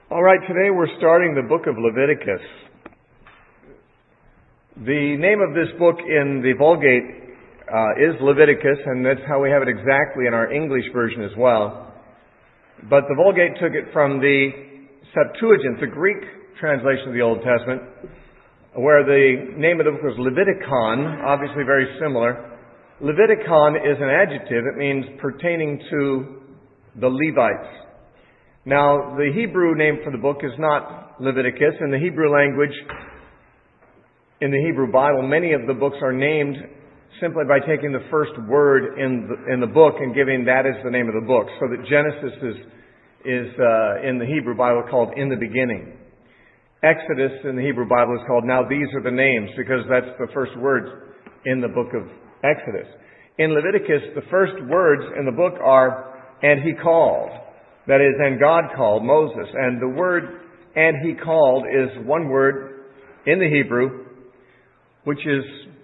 All right, today we're starting the book of Leviticus. The name of this book in the Vulgate is Leviticus, and that's how we have it exactly in our English version as well. But the Vulgate took it from the Septuagint, the Greek translation of the Old Testament, where the name of the book was Leviticon, obviously very similar. Leviticon is an adjective. It means pertaining to the Levites. Now, the Hebrew name for the book is not Leviticus. In the Hebrew language, in the Hebrew Bible, many of the books are named simply by taking the first word in the book and giving that as the name of the book. So that Genesis is in the Hebrew Bible called In the Beginning. Exodus in the Hebrew Bible is called Now These Are the Names, because that's the first words in the book of Exodus. In Leviticus, the first words in the book are, and he called. That is, and God called Moses. And the word, and he called, is one word in the Hebrew, which is,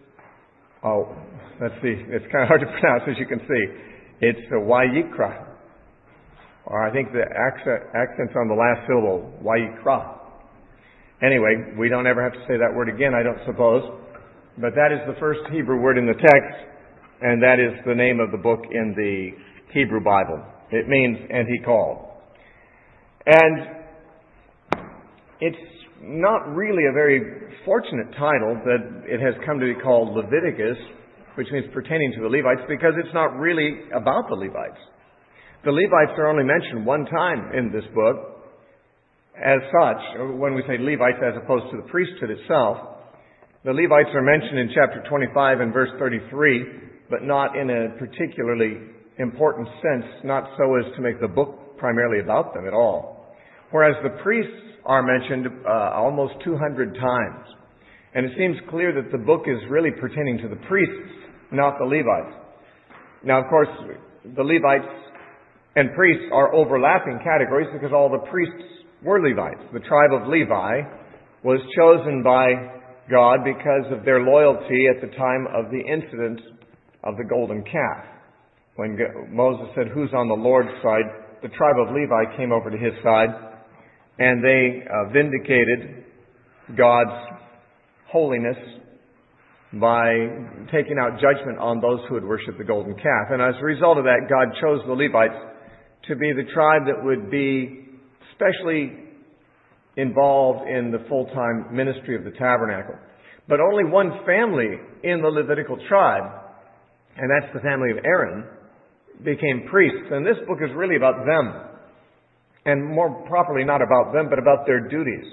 it's kind of hard to pronounce, as you can see. It's Wayikra. Or I think the accent's on the last syllable, Wayikra. Anyway, we don't ever have to say that word again, I don't suppose. But that is the first Hebrew word in the text, and that is the name of the book in the Hebrew Bible. It means, and he called. And it's not really a very fortunate title that it has come to be called Leviticus, which means pertaining to the Levites, because it's not really about the Levites. The Levites are only mentioned one time in this book. As such, when we say Levites as opposed to the priesthood itself, the Levites are mentioned in chapter 25 and verse 33, but not in a particularly important sense, not so as to make the book primarily about them at all. Whereas the priests are mentioned almost 200 times. And it seems clear that the book is really pertaining to the priests, not the Levites. Now, of course, the Levites and priests are overlapping categories because all the priests were Levites. The tribe of Levi was chosen by God because of their loyalty at the time of the incident of the golden calf. When Moses said, who's on the Lord's side, the tribe of Levi came over to his side, and they vindicated God's holiness by taking out judgment on those who had worshipped the golden calf. And as a result of that, God chose the Levites to be the tribe that would be specially involved in the full-time ministry of the tabernacle. But only one family in the Levitical tribe, and that's the family of Aaron, became priests. And this book is really about them. And more properly, not about them, but about their duties.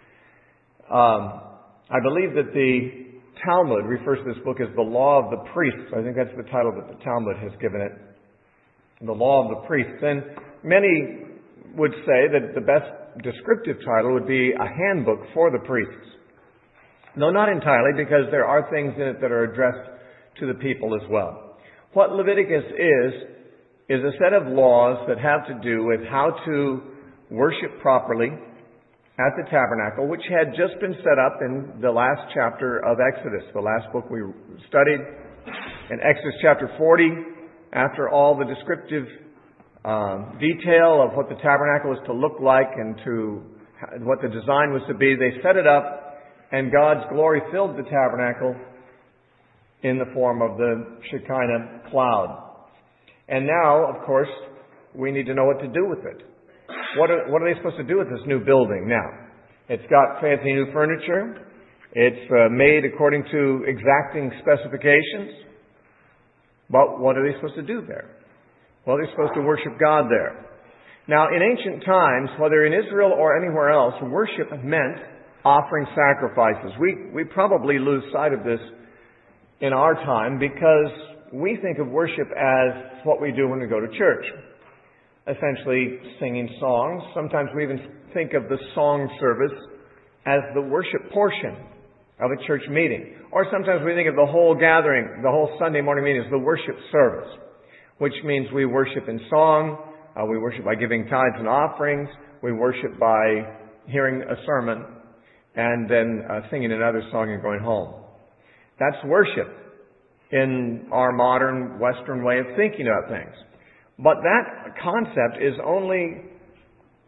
I believe that the Talmud refers to this book as the Law of the Priests. I think that's the title that the Talmud has given it. The Law of the Priests. And many would say that the best descriptive title would be a handbook for the priests. No, not entirely, because there are things in it that are addressed to the people as well. What Leviticus is a set of laws that have to do with how to worship properly at the tabernacle, which had just been set up in the last chapter of Exodus, the last book we studied. In Exodus chapter 40, after all the descriptive detail of what the tabernacle was to look like and to what the design was to be, they set it up, and God's glory filled the tabernacle in the form of the Shekinah cloud. And now, of course, we need to know what to do with it. What are they supposed to do with this new building now? It's got fancy new furniture. It's made according to exacting specifications. But what are they supposed to do there? Well, they're supposed to worship God there. Now, in ancient times, whether in Israel or anywhere else, worship meant offering sacrifices. We probably lose sight of this in our time because we think of worship as what we do when we go to church. Essentially singing songs. Sometimes we even think of the song service as the worship portion of a church meeting. Or sometimes we think of the whole gathering, the whole Sunday morning meeting as the worship service, which means we worship in song, we worship by giving tithes and offerings, we worship by hearing a sermon, and then singing another song and going home. That's worship in our modern Western way of thinking about things. But that concept is only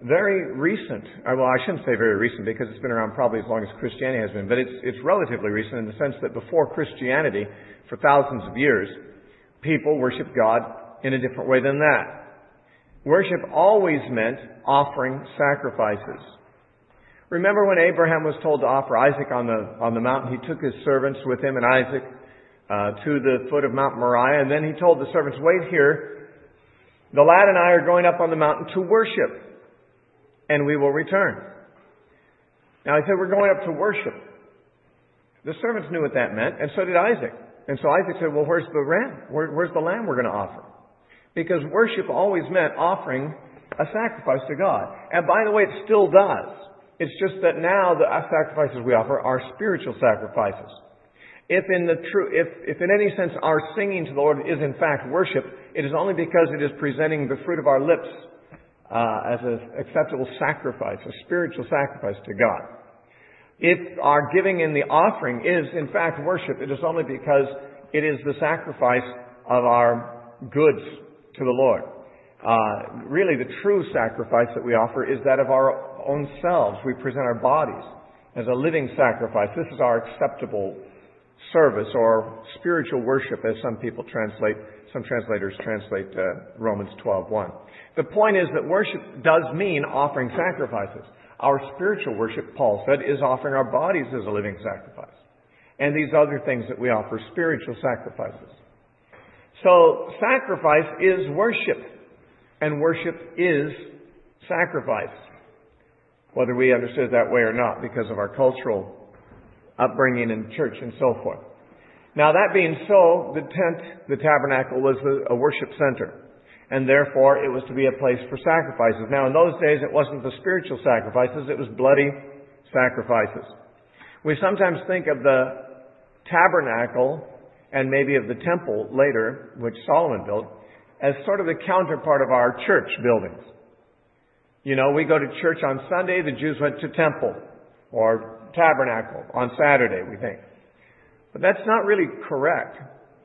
very recent. Well, I shouldn't say very recent because it's been around probably as long as Christianity has been, but it's relatively recent in the sense that before Christianity, for thousands of years, people worshiped God in a different way than that. Worship always meant offering sacrifices. Remember when Abraham was told to offer Isaac on the mountain, he took his servants with him and Isaac to the foot of Mount Moriah, and then he told the servants, "Wait here. The lad and I are going up on the mountain to worship, and we will return." Now he said, "We're going up to worship." The servants knew what that meant, and so did Isaac. And so Isaac said, "Well, where's the ram? Where's the lamb we're going to offer?" Because worship always meant offering a sacrifice to God. And by the way, it still does. It's just that now the sacrifices we offer are spiritual sacrifices. If in any sense our singing to the Lord is in fact worship, it is only because it is presenting the fruit of our lips as an acceptable sacrifice, a spiritual sacrifice to God. If our giving in the offering is in fact worship, it is only because it is the sacrifice of our goods to the Lord. Really, the true sacrifice that we offer is that of our own selves. We present our bodies as a living sacrifice. This is our acceptable service or spiritual worship, as some translators translate Romans 12:1. The point is that worship does mean offering sacrifices. Our spiritual worship, Paul said, is offering our bodies as a living sacrifice. And these other things that we offer, spiritual sacrifices. So sacrifice is worship, and worship is sacrifice, whether we understood it that way or not because of our cultural upbringing in church and so forth. Now that being so, the tent, the tabernacle, was a worship center, and therefore it was to be a place for sacrifices. Now in those days it wasn't the spiritual sacrifices, it was bloody sacrifices. We sometimes think of the tabernacle and maybe of the temple later, which Solomon built, as sort of the counterpart of our church buildings. You know, we go to church on Sunday, the Jews went to temple or tabernacle on Saturday, we think. But that's not really correct.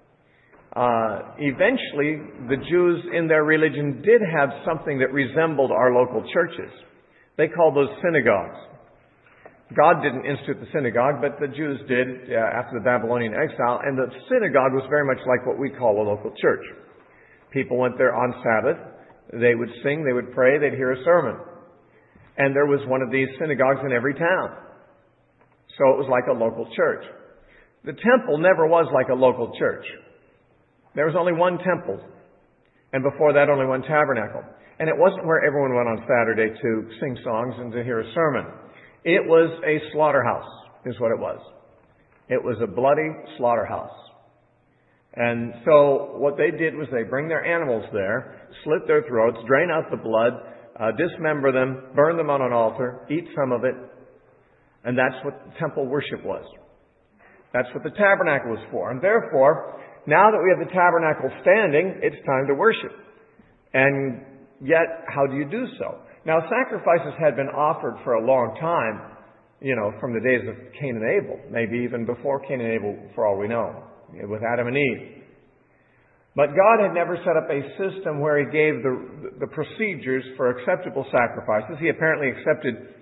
Eventually, the Jews in their religion did have something that resembled our local churches. They called those synagogues. God didn't institute the synagogue, but the Jews did after the Babylonian exile, and the synagogue was very much like what we call a local church. People went there on Sabbath. They would sing, they would pray, they'd hear a sermon. And there was one of these synagogues in every town. So it was like a local church. The temple never was like a local church. There was only one temple. And before that, only one tabernacle. And it wasn't where everyone went on Saturday to sing songs and to hear a sermon. It was a slaughterhouse, is what it was. It was a bloody slaughterhouse. And so what they did was they bring their animals there, slit their throats, drain out the blood, dismember them, burn them on an altar, eat some of it. And that's what temple worship was. That's what the tabernacle was for. And therefore, now that we have the tabernacle standing, it's time to worship. And yet, how do you do so? Now, sacrifices had been offered for a long time, from the days of Cain and Abel, maybe even before Cain and Abel, for all we know, with Adam and Eve. But God had never set up a system where He gave the procedures for acceptable sacrifices. He apparently accepted,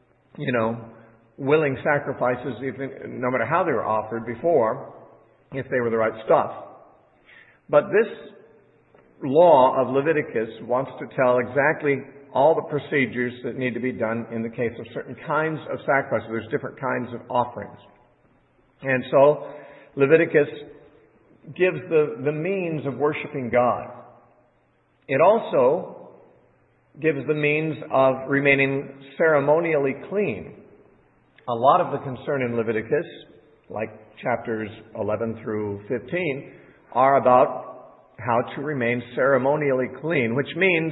willing sacrifices, even, no matter how they were offered before, if they were the right stuff. But this law of Leviticus wants to tell exactly all the procedures that need to be done in the case of certain kinds of sacrifices. There's different kinds of offerings. And so Leviticus gives the means of worshiping God. It also gives the means of remaining ceremonially clean. A lot of the concern in Leviticus, like chapters 11 through 15, are about how to remain ceremonially clean, which means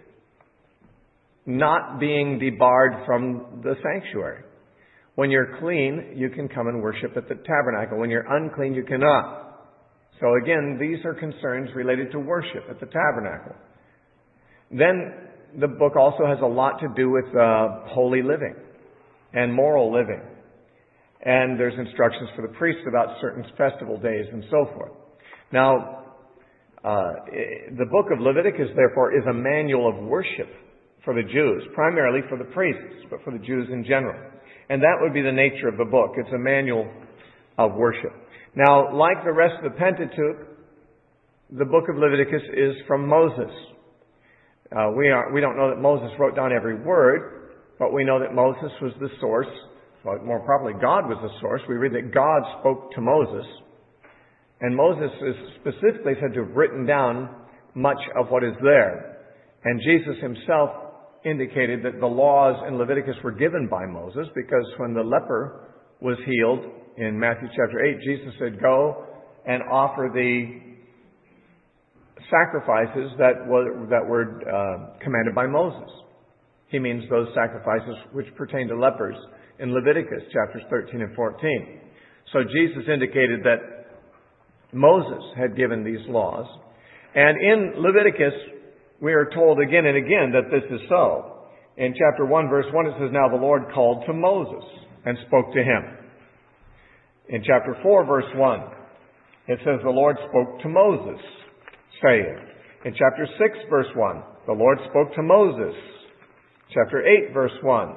not being debarred from the sanctuary. When you're clean, you can come and worship at the tabernacle. When you're unclean, you cannot. So again, these are concerns related to worship at the tabernacle. Then the book also has a lot to do with holy living and moral living. And there's instructions for the priests about certain festival days and so forth. Now, the book of Leviticus, therefore, is a manual of worship for the Jews, primarily for the priests, but for the Jews in general. And that would be the nature of the book. It's a manual of worship. Now, like the rest of the Pentateuch, the book of Leviticus is from Moses. We don't know that Moses wrote down every word, but we know that Moses was the source. Well, more properly, God was the source. We read that God spoke to Moses, and Moses is specifically said to have written down much of what is there. And Jesus himself indicated that the laws in Leviticus were given by Moses, because when the leper was healed in Matthew chapter 8, Jesus said, "Go and offer the sacrifices that were commanded by Moses." He means those sacrifices which pertain to lepers in Leviticus chapters 13 and 14. So Jesus indicated that Moses had given these laws. And in Leviticus, we are told again and again that this is so. In chapter 1, verse 1, it says, "Now the Lord called to Moses and spoke to him." In chapter 4, verse 1, it says, "The Lord spoke to Moses, saying." In chapter 6, verse 1, "The Lord spoke to Moses." Chapter 8, verse 1,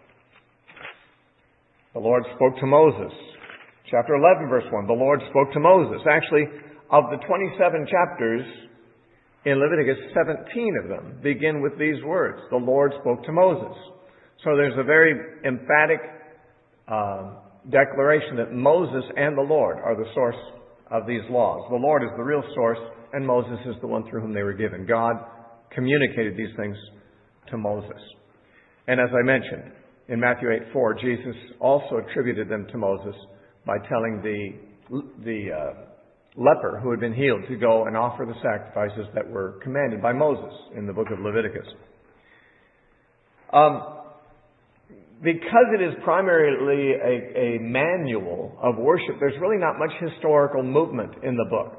"The Lord spoke to Moses." Chapter 11, verse 1, "The Lord spoke to Moses." Actually, of the 27 chapters in Leviticus, 17 of them begin with these words, "The Lord spoke to Moses." So there's a very emphatic declaration that Moses and the Lord are the source of these laws. The Lord is the real source, and Moses is the one through whom they were given. God communicated these things to Moses. And as I mentioned, in Matthew 8:4, Jesus also attributed them to Moses by telling the leper who had been healed to go and offer the sacrifices that were commanded by Moses in the book of Leviticus. Because it is primarily a manual of worship, there's really not much historical movement in the book.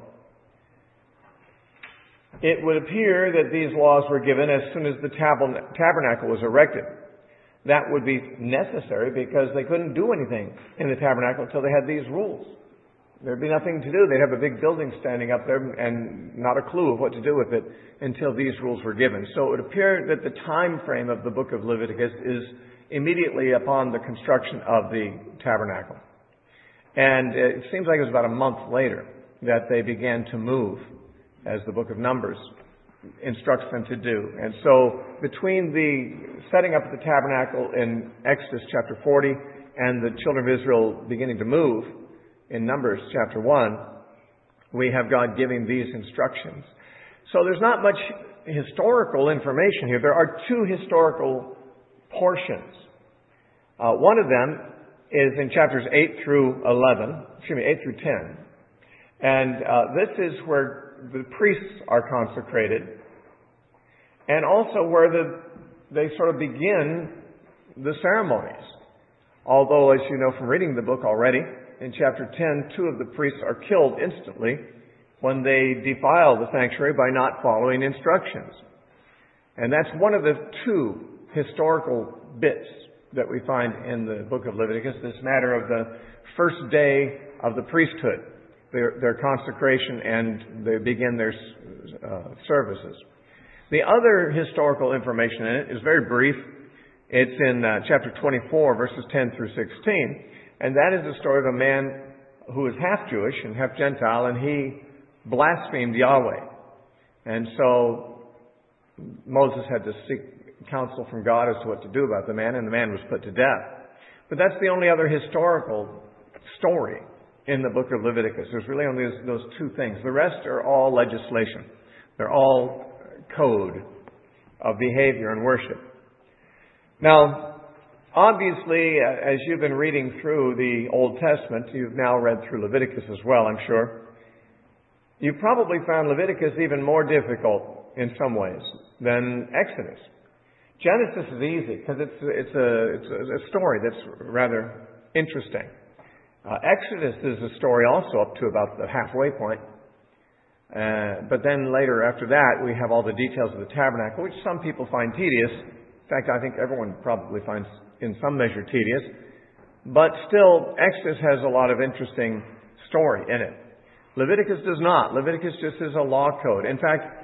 It would appear that these laws were given as soon as the tabernacle was erected. That would be necessary because they couldn't do anything in the tabernacle until they had these rules. There'd be nothing to do. They'd have a big building standing up there and not a clue of what to do with it until these rules were given. So it would appear that the time frame of the book of Leviticus is immediately upon the construction of the tabernacle. And it seems like it was about a month later that they began to move, as the book of Numbers instructs them to do. And so between the setting up of the tabernacle in Exodus chapter 40 and the children of Israel beginning to move in Numbers chapter 1, we have God giving these instructions. So there's not much historical information here. There are two historical portions. One of them is in chapters 8 through 10. And this is where the priests are consecrated, and also where they sort of begin the ceremonies. Although, as you know from reading the book already, in chapter 10, 2 of the priests are killed instantly when they defile the sanctuary by not following instructions. And that's one of the two historical bits that we find in the book of Leviticus, this matter of the first day of the priesthood, their consecration, and they begin their services. The other historical information in it is very brief. It's in chapter 24, verses 10 through 16. And that is the story of a man who is half Jewish and half Gentile, and he blasphemed Yahweh. And so Moses had to seek counsel from God as to what to do about the man, and the man was put to death. But that's the only other historical story in the book of Leviticus. There's really only those two things. The rest are all legislation. They're all code of behavior and worship. Now, obviously, as you've been reading through the Old Testament, you've now read through Leviticus as well, I'm sure. You've probably found Leviticus even more difficult in some ways than Exodus. Genesis is easy because it's a story that's rather interesting. Exodus is a story also up to about the halfway point. But then later after that, we have all the details of the tabernacle, which some people find tedious. In fact, I think everyone probably finds in some measure tedious. But still, Exodus has a lot of interesting story in it. Leviticus does not. Leviticus just is a law code. In fact,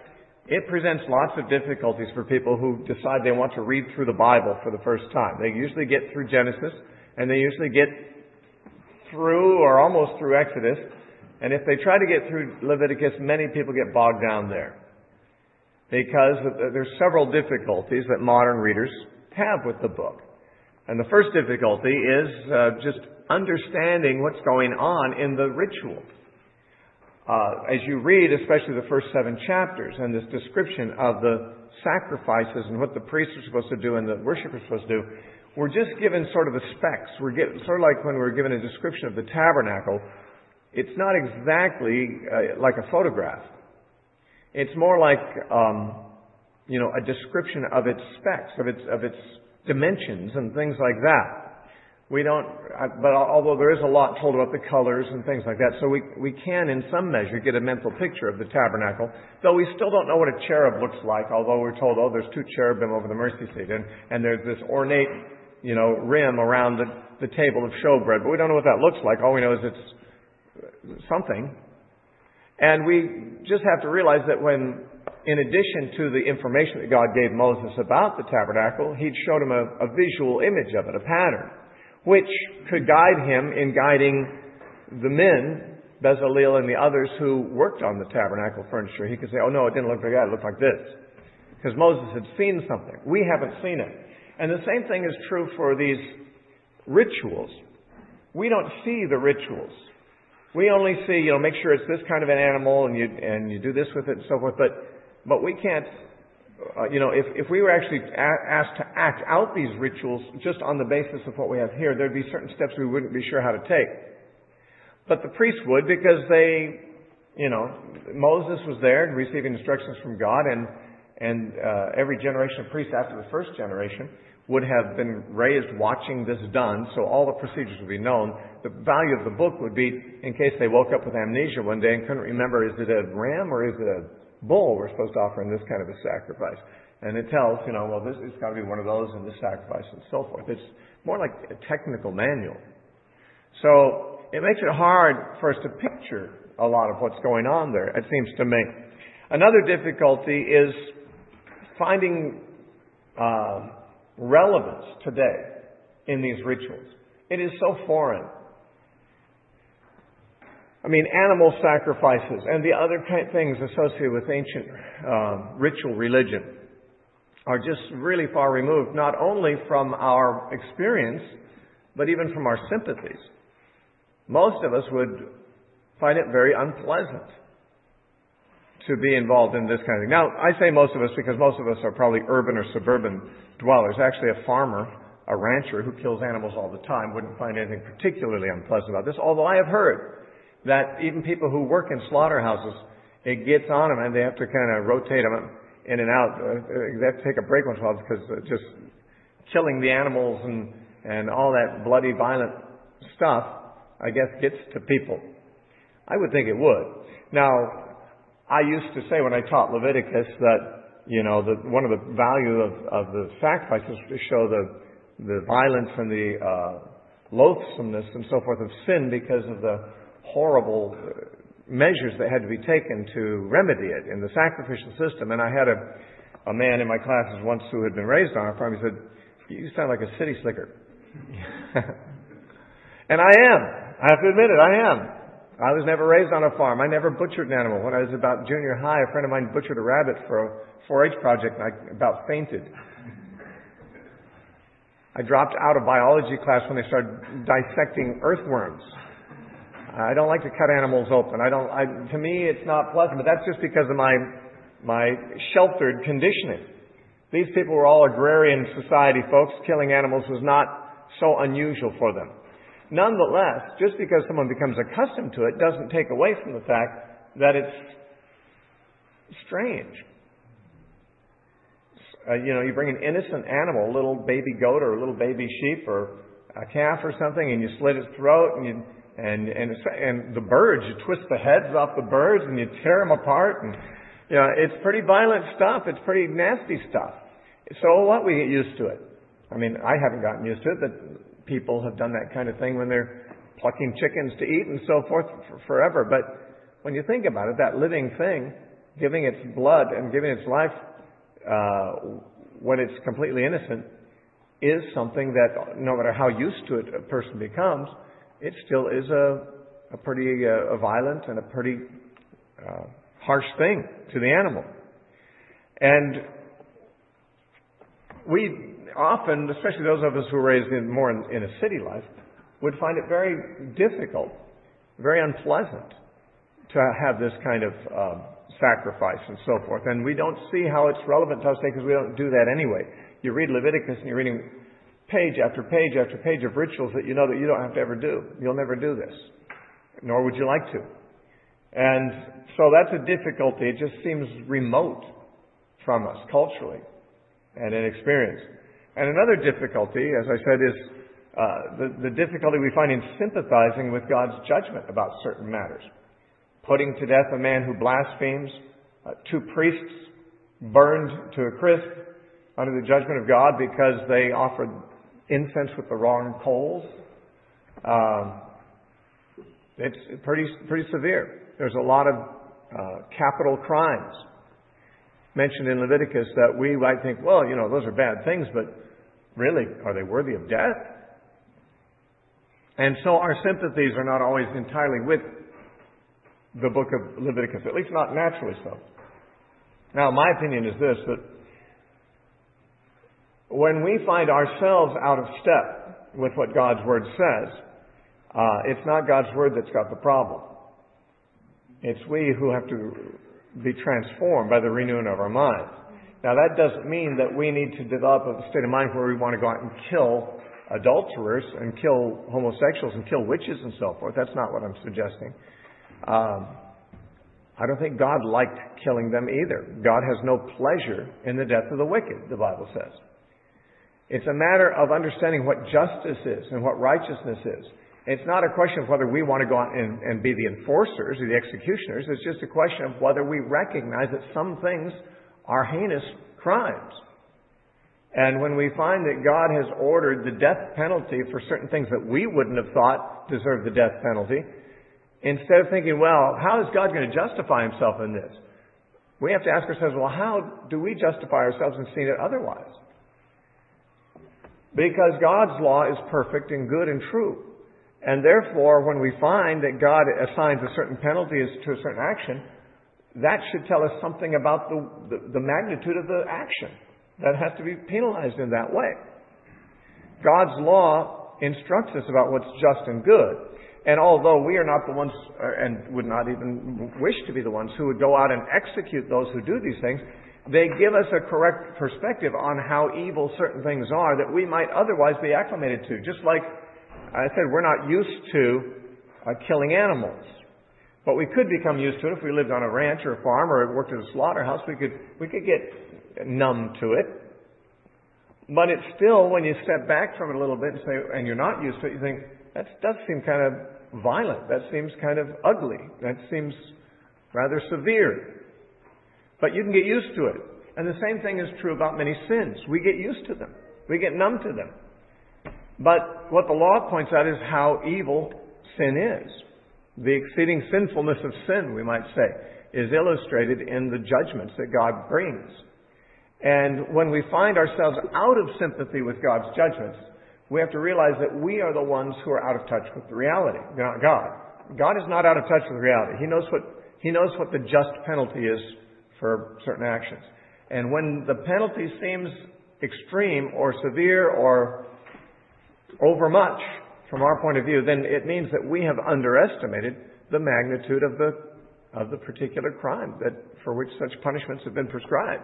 it presents lots of difficulties for people who decide they want to read through the Bible for the first time. They usually get through Genesis, and they usually get through or almost through Exodus. And if they try to get through Leviticus, many people get bogged down there, because there's several difficulties that modern readers have with the book. And the first difficulty is just understanding what's going on in the ritual. As you read, especially the first 7 chapters, and this description of the sacrifices and what the priests are supposed to do and the worshippers are supposed to do, we're just given sort of the specs. We're sort of like when we're given a description of the tabernacle. It's not exactly like a photograph. It's more like, a description of its specs, of its dimensions and things like that. But although there is a lot told about the colors and things like that, so we can in some measure get a mental picture of the tabernacle, though we still don't know what a cherub looks like, although we're told, there's 2 cherubim over the mercy seat, and there's this ornate, rim around the table of showbread, but we don't know what that looks like. All we know is it's something. And we just have to realize that when, in addition to the information that God gave Moses about the tabernacle, He'd showed him a visual image of it, a pattern, which could guide him in guiding the men, Bezalel and the others who worked on the tabernacle furniture. He could say, oh no, it didn't look like that, it looked like this. Because Moses had seen something. We haven't seen it. And the same thing is true for these rituals. We don't see the rituals. We only see, make sure it's this kind of an animal and you do this with it and so forth. But we can't, if we were actually asked to act out these rituals just on the basis of what we have here, there'd be certain steps we wouldn't be sure how to take. But the priests would, because Moses was there receiving instructions from God, and every generation of priests after the first generation would have been raised watching this done, so all the procedures would be known. The value of the book would be, in case they woke up with amnesia one day and couldn't remember, is it a ram or is it a bull we're supposed to offer in this kind of a sacrifice? And it tells, this has got to be one of those in this sacrifice and so forth. It's more like a technical manual. So it makes it hard for us to picture a lot of what's going on there, it seems to me. Another difficulty is finding relevance today in these rituals. It is so foreign. Animal sacrifices and the other things associated with ancient ritual religion are just really far removed, not only from our experience, but even from our sympathies. Most of us would find it very unpleasant to be involved in this kind of thing. Now, I say most of us because most of us are probably urban or suburban dwellers. Actually, a farmer, a rancher who kills animals all the time wouldn't find anything particularly unpleasant about this, although I have heard that even people who work in slaughterhouses, it gets on them and they have to kind of rotate them in and out. They have to take a break once in a while because just killing the animals and all that bloody, violent stuff, I guess, gets to people. I would think it would. Now, I used to say when I taught Leviticus that, one of the value of the sacrifices was to show the violence and the loathsomeness and so forth of sin because of the horrible measures that had to be taken to remedy it in the sacrificial system. And I had a man in my classes once who had been raised on a farm. He said, "You sound like a city slicker." And I am. I have to admit it, I am. I was never raised on a farm. I never butchered an animal. When I was about junior high, a friend of mine butchered a rabbit for a 4-H project and I about fainted. I dropped out of biology class when they started dissecting earthworms. I don't like to cut animals open. To me, it's not pleasant, but that's just because of my sheltered conditioning. These people were all agrarian society folks. Killing animals was not so unusual for them. Nonetheless, just because someone becomes accustomed to it doesn't take away from the fact that it's strange. You bring an innocent animal, a little baby goat or a little baby sheep or a calf or something, and you slit its throat, and the birds, you twist the heads off the birds and you tear them apart, and it's pretty violent stuff. It's pretty nasty stuff. So what? We get used to it. I haven't gotten used to it, but people have done that kind of thing when they're plucking chickens to eat and so forth forever. But when you think about it, that living thing, giving its blood and giving its life when it's completely innocent is something that, no matter how used to it a person becomes, it still is a pretty violent and a pretty harsh thing to the animal. And we often, especially those of us who were raised more in a city life, would find it very difficult, very unpleasant to have this kind of sacrifice and so forth. And we don't see how it's relevant to us today because we don't do that anyway. You read Leviticus and you're reading page after page after page of rituals that you know that you don't have to ever do. You'll never do this, nor would you like to. And so that's a difficulty. It just seems remote from us culturally and in experience. And another difficulty, as I said, is the difficulty we find in sympathizing with God's judgment about certain matters. Putting to death a man who blasphemes, 2 priests burned to a crisp under the judgment of God because they offered incense with the wrong coals. It's pretty severe. There's a lot of capital crimes mentioned in Leviticus that we might think, well, those are bad things, but really, are they worthy of death? And so our sympathies are not always entirely with the book of Leviticus, at least not naturally so. Now, my opinion is this, that when we find ourselves out of step with what God's Word says, it's not God's Word that's got the problem. It's we who have to be transformed by the renewing of our minds. Now, that doesn't mean that we need to develop a state of mind where we want to go out and kill adulterers and kill homosexuals and kill witches and so forth. That's not what I'm suggesting. I don't think God liked killing them either. God has no pleasure in the death of the wicked, the Bible says. It's a matter of understanding what justice is and what righteousness is. It's not a question of whether we want to go out and be the enforcers or the executioners. It's just a question of whether we recognize that some things are heinous crimes. And when we find that God has ordered the death penalty for certain things that we wouldn't have thought deserved the death penalty, instead of thinking, well, how is God going to justify himself in this? We have to ask ourselves, well, how do we justify ourselves in seeing it otherwise? Because God's law is perfect and good and true. And therefore, when we find that God assigns a certain penalty to a certain action, that should tell us something about the magnitude of the action that has to be penalized in that way. God's law instructs us about what's just and good. And although we are not the ones, and would not even wish to be the ones who would go out and execute those who do these things, they give us a correct perspective on how evil certain things are that we might otherwise be acclimated to. Just like I said, we're not used to killing animals. But we could become used to it if we lived on a ranch or a farm or worked at a slaughterhouse. We could get numb to it. But it's still, when you step back from it a little bit and say, and you're not used to it, you think, that does seem kind of violent. That seems kind of ugly. That seems rather severe. But you can get used to it. And the same thing is true about many sins. We get used to them. We get numb to them. But what the law points out is how evil sin is. The exceeding sinfulness of sin, we might say, is illustrated in the judgments that God brings. And when we find ourselves out of sympathy with God's judgments, we have to realize that we are the ones who are out of touch with the reality, not God. God is not out of touch with reality. He knows what the just penalty is for certain actions. And when the penalty seems extreme or severe or overmuch from our point of view, then it means that we have underestimated the magnitude of the particular crime for which such punishments have been prescribed.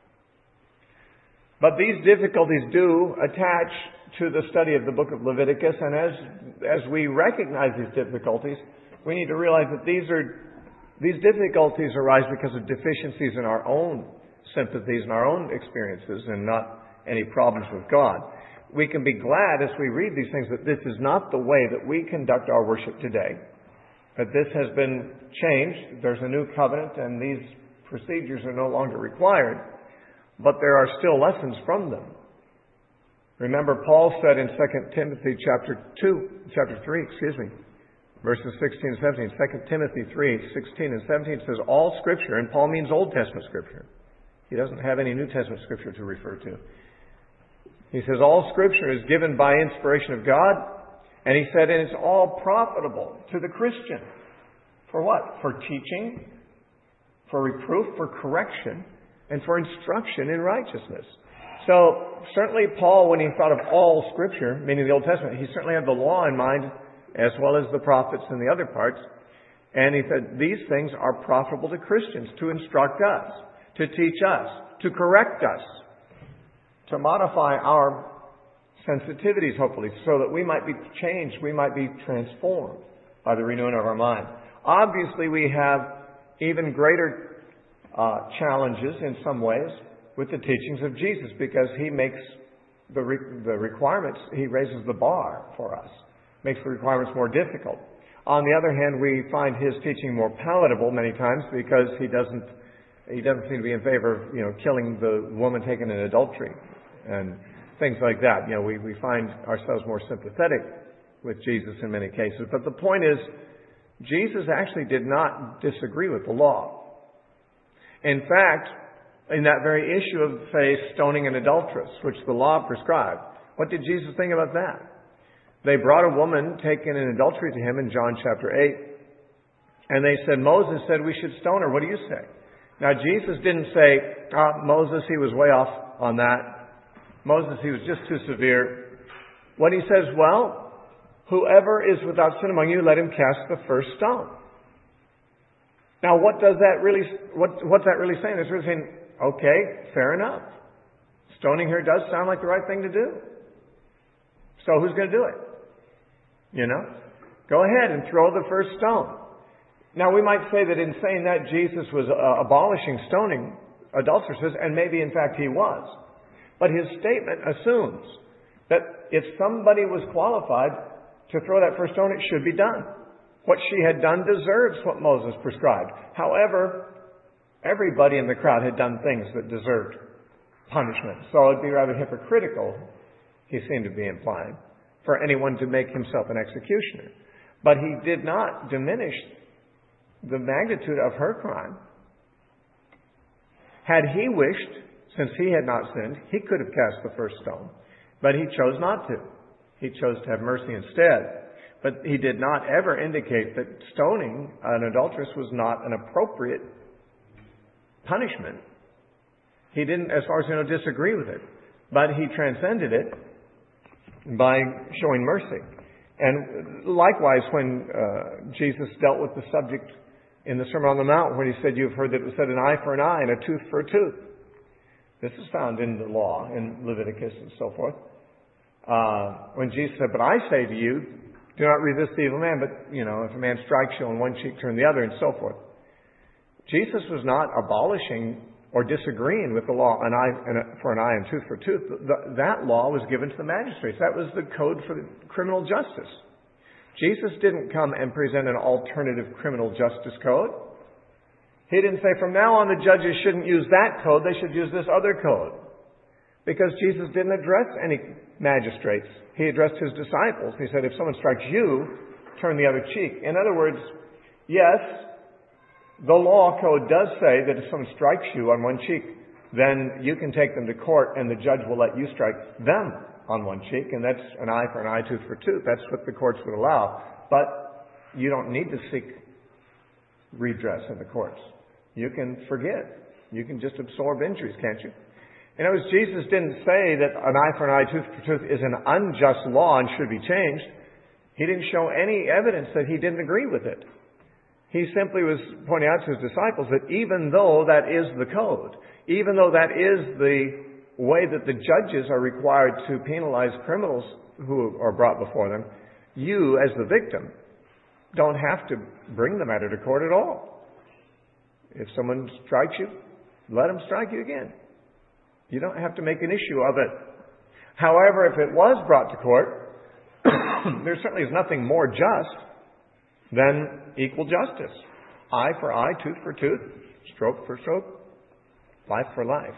But these difficulties do attach to the study of the book of Leviticus, and as we recognize these difficulties, we need to realize that these difficulties arise because of deficiencies in our own sympathies and our own experiences, and not any problems with God. We can be glad as we read these things that this is not the way that we conduct our worship today, that this has been changed. There's a new covenant, and these procedures are no longer required. But there are still lessons from them. Remember, Paul said in 2 Timothy chapter 3, Verses 16 and 17, 2 Timothy 3, 16 and 17 says, all Scripture, and Paul means Old Testament Scripture. He doesn't have any New Testament Scripture to refer to. He says, all Scripture is given by inspiration of God, and he said, and it's all profitable to the Christian. For what? For teaching, for reproof, for correction, and for instruction in righteousness. So, certainly Paul, when he thought of all Scripture, meaning the Old Testament, he certainly had the law in mind, as well as the prophets and the other parts. And he said, these things are profitable to Christians, to instruct us, to teach us, to correct us, to modify our sensitivities, hopefully, so that we might be changed, we might be transformed by the renewing of our mind. Obviously, we have even greater challenges in some ways with the teachings of Jesus, because he makes the requirements, he raises the bar for us. Makes the requirements more difficult. On the other hand, we find his teaching more palatable many times, because he doesn't seem to be in favor of, killing the woman taken in adultery and things like that. We find ourselves more sympathetic with Jesus in many cases. But the point is, Jesus actually did not disagree with the law. In fact, in that very issue of, say, stoning an adulteress, which the law prescribed, what did Jesus think about that? They brought a woman taken in adultery to him in John chapter 8. And they said, Moses said we should stone her. What do you say? Now, Jesus didn't say, Moses, he was way off on that. Moses, he was just too severe. What he says, well, whoever is without sin among you, let him cast the first stone. Now, what's that really saying? It's really saying, okay, fair enough. Stoning her does sound like the right thing to do. So who's going to do it? Go ahead and throw the first stone. Now, we might say that in saying that, Jesus was abolishing stoning adulteresses, and maybe in fact he was. But his statement assumes that if somebody was qualified to throw that first stone, it should be done. What she had done deserves what Moses prescribed. However, everybody in the crowd had done things that deserved punishment. So it'd be rather hypocritical, he seemed to be implying, for anyone to make himself an executioner. But he did not diminish the magnitude of her crime. Had he wished, since he had not sinned, he could have cast the first stone. But he chose not to. He chose to have mercy instead. But he did not ever indicate that stoning an adulteress was not an appropriate punishment. He didn't, as far as I know, disagree with it. But he transcended it by showing mercy. And likewise, when Jesus dealt with the subject in the Sermon on the Mount, when he said, you've heard that it was said, an eye for an eye and a tooth for a tooth. This is found in the law, in Leviticus and so forth. When Jesus said, but I say to you, do not resist the evil man, but, if a man strikes you on one cheek, turn the other, and so forth. Jesus was not abolishing or disagreeing with the law, an eye for an eye and tooth for tooth. That law was given to the magistrates. That was the code for criminal justice. Jesus didn't come and present an alternative criminal justice code. He didn't say, from now on the judges shouldn't use that code, they should use this other code. Because Jesus didn't address any magistrates. He addressed his disciples. He said, if someone strikes you, turn the other cheek. In other words, yes, the law code does say that if someone strikes you on one cheek, then you can take them to court and the judge will let you strike them on one cheek. And that's an eye for an eye, tooth for tooth. That's what the courts would allow. But you don't need to seek redress in the courts. You can forgive. You can just absorb injuries, can't you? In other words, Jesus didn't say that an eye for an eye, tooth for tooth is an unjust law and should be changed. He didn't show any evidence that he didn't agree with it. He simply was pointing out to his disciples that even though that is the code, even though that is the way that the judges are required to penalize criminals who are brought before them, you, as the victim, don't have to bring the matter to court at all. If someone strikes you, let them strike you again. You don't have to make an issue of it. However, if it was brought to court, there certainly is nothing more just than equal justice. Eye for eye, tooth for tooth, stroke for stroke, life for life.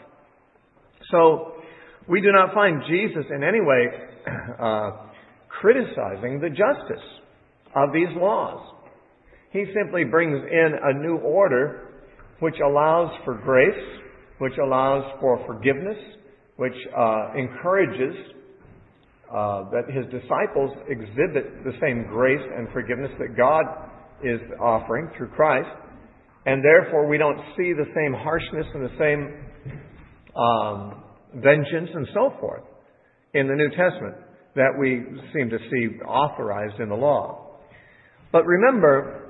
So, we do not find Jesus in any way criticizing the justice of these laws. He simply brings in a new order which allows for grace, which allows for forgiveness, which encourages that His disciples exhibit the same grace and forgiveness that God is offering through Christ. And therefore we don't see the same harshness and the same vengeance and so forth in the New Testament that we seem to see authorized in the law. But remember,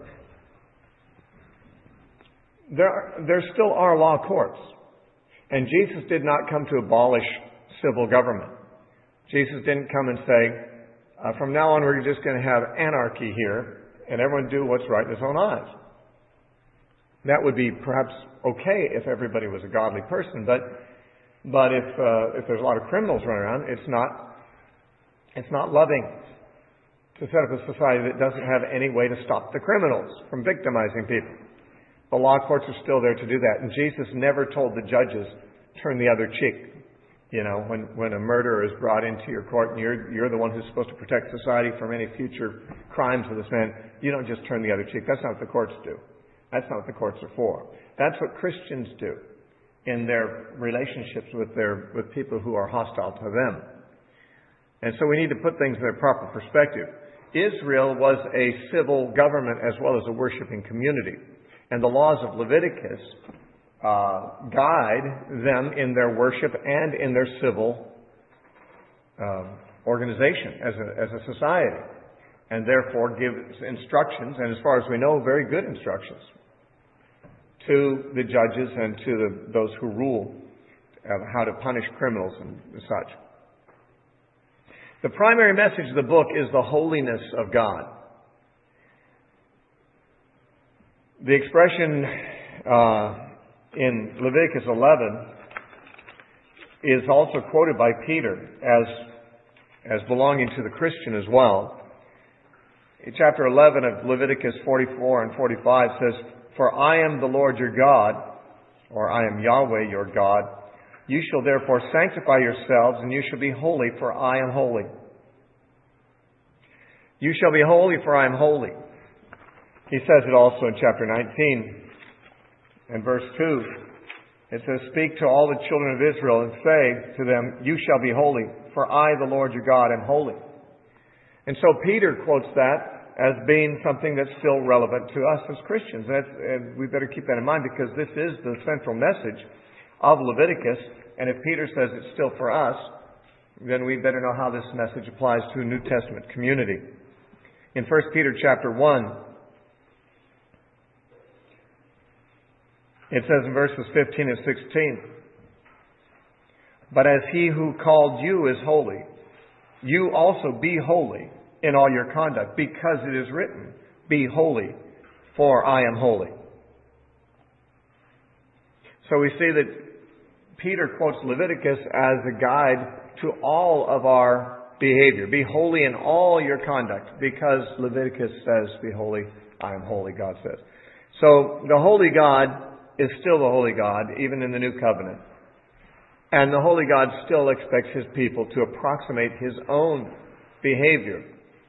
there still are law courts. And Jesus did not come to abolish civil government. Jesus didn't come and say, from now on we're just going to have anarchy here and everyone do what's right in his own eyes. That would be perhaps okay if everybody was a godly person, but if there's a lot of criminals running around, it's not loving to set up a society that doesn't have any way to stop the criminals from victimizing people. The law courts are still there to do that. And Jesus never told the judges, turn the other cheek. You know, when a murderer is brought into your court and you're the one who's supposed to protect society from any future crimes of this man, you don't just turn the other cheek. That's not what the courts do. That's not what the courts are for. That's what Christians do in their relationships with people who are hostile to them. And so we need to put things in their proper perspective. Israel was a civil government as well as a worshiping community. And the laws of Leviticus guide them in their worship and in their civil organization as a society. And therefore gives instructions, and as far as we know, very good instructions, to the judges and to those who rule how to punish criminals and such. The primary message of the book is the holiness of God. The expression in Leviticus 11 is also quoted by Peter as belonging to the Christian as well. In chapter 11 of Leviticus 44 and 45 says, "For I am the Lord your God," or "I am Yahweh your God. You shall therefore sanctify yourselves, and you shall be holy, for I am holy. You shall be holy, for I am holy." He says it also in chapter 19 and verse 2. It says, "Speak to all the children of Israel and say to them, you shall be holy, for I, the Lord your God, am holy." And so Peter quotes that as being something that's still relevant to us as Christians. And we better keep that in mind because this is the central message of Leviticus. And if Peter says it's still for us, then we better know how this message applies to a New Testament community. In 1 Peter chapter 1, it says in verses 15 and 16, "But as he who called you is holy, you also be holy in all your conduct, because it is written, 'Be holy, for I am holy.'" So we see that Peter quotes Leviticus as a guide to all of our behavior. Be holy in all your conduct, because Leviticus says, "Be holy, I am holy," God says. So the holy God is still the holy God, even in the New Covenant. And the holy God still expects His people to approximate His own behavior.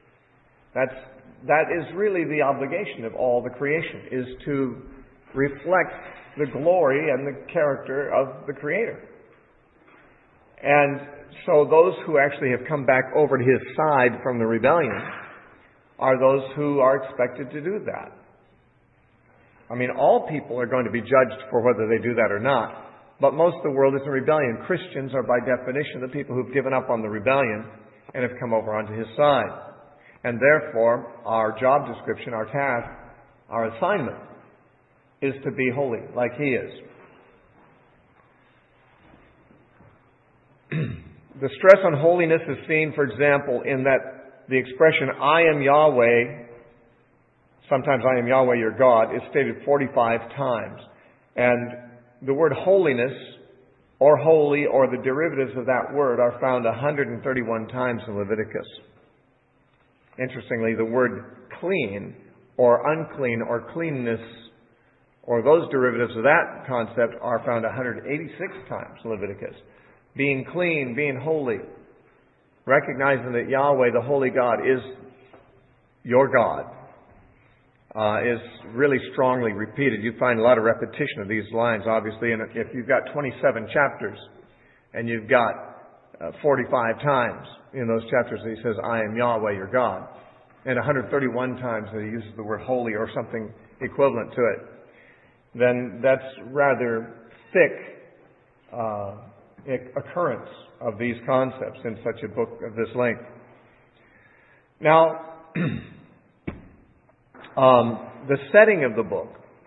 That is really the obligation of all the creation, is to reflect the glory and the character of the Creator. And so those who actually have come back over to His side from the rebellion are those who are expected to do that. I mean, all people are going to be judged for whether they do that or not. But most of the world is in rebellion. Christians are by definition the people who've given up on the rebellion and have come over onto His side. And therefore, our job description, our task, our assignment is to be holy like He is. The stress on holiness is seen, for example, in that the expression, "I am Yahweh," sometimes "I am Yahweh your God," is stated 45 times. And the word holiness or holy or the derivatives of that word are found 131 times in Leviticus. Interestingly, the word clean or unclean or cleanness or those derivatives of that concept are found 186 times in Leviticus. Being clean, being holy, recognizing that Yahweh, the holy God, is your God, is really strongly repeated. You find a lot of repetition of these lines, obviously, and if you've got 27 chapters and you've got 45 times in those chapters that he says, I am Yahweh, your God, and 131 times that he uses the word holy or something equivalent to it, then that's rather thick occurrence of these concepts in such a book of this length. Now, the setting of the book,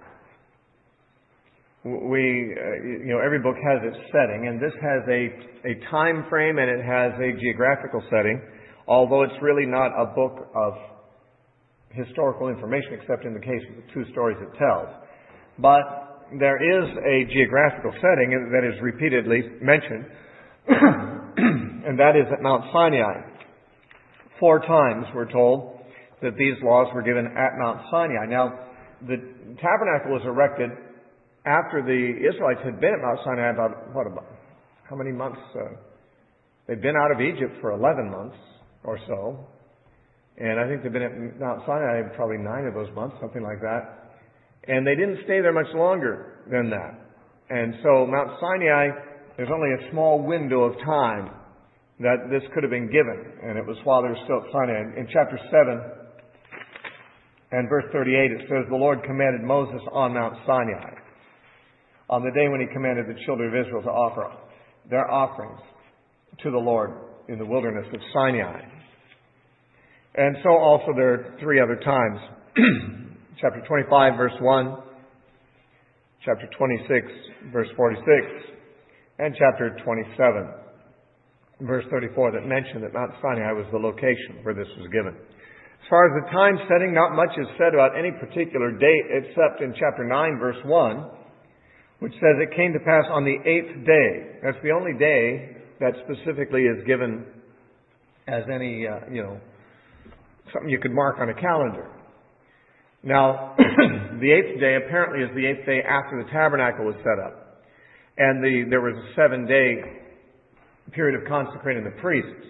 every book has its setting, and this has a time frame and it has a geographical setting, although it's really not a book of historical information except in the case of the two stories it tells. But there is a geographical setting that is repeatedly mentioned, and that is at Mount Sinai. 4 times we're told that these laws were given at Mount Sinai. Now, the tabernacle was erected after the Israelites had been at Mount Sinai how many months? They'd been out of Egypt for 11 months or so. And I think they've been at Mount Sinai probably 9 of those months, something like that. And they didn't stay there much longer than that. And so Mount Sinai, there's only a small window of time that this could have been given. And it was while they were still at Sinai. In chapter 7 and verse 38, it says, the Lord commanded Moses on Mount Sinai, on the day when he commanded the children of Israel to offer their offerings to the Lord in the wilderness of Sinai. And so also there are 3 other times. Chapter 25, verse 1, chapter 26, verse 46, and chapter 27, verse 34, that mention that Mount Sinai was the location where this was given. As far as the time setting, not much is said about any particular date except in chapter 9, verse 1, which says it came to pass on the 8th day. That's the only day that specifically is given as any, something you could mark on a calendar. Now, the 8th day apparently is the 8th day after the tabernacle was set up. And there was a 7-day period of consecrating the priests.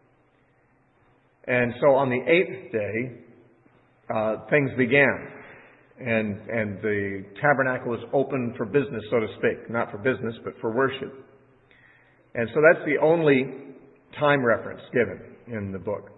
And so on the 8th day, things began. And the tabernacle was open for business, so to speak. Not for business, but for worship. And so that's the only time reference given in the book.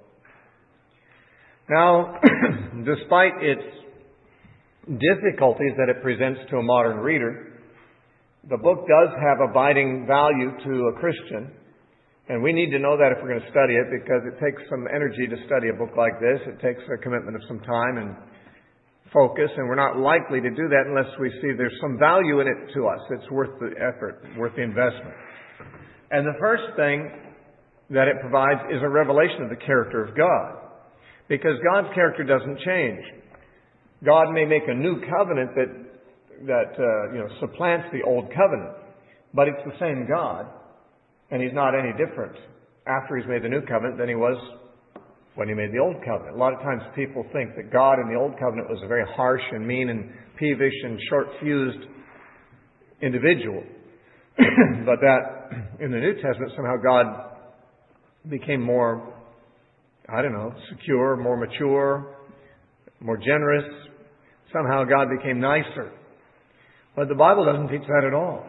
Now, despite its difficulties that it presents to a modern reader, the book does have abiding value to a Christian. And we need to know that if we're going to study it, because it takes some energy to study a book like this. It takes a commitment of some time and focus, and we're not likely to do that unless we see there's some value in it to us. It's worth the effort, worth the investment. And the first thing that it provides is a revelation of the character of God. Because God's character doesn't change. God may make a new covenant that supplants the old covenant, but it's the same God, and He's not any different after He's made the new covenant than He was when He made the old covenant. A lot of times people think that God in the old covenant was a very harsh and mean and peevish and short-fused individual, but that in the New Testament somehow God became more, secure, more mature, more generous. Somehow God became nicer. But the Bible doesn't teach that at all.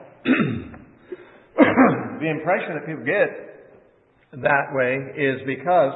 The impression that people get that way is because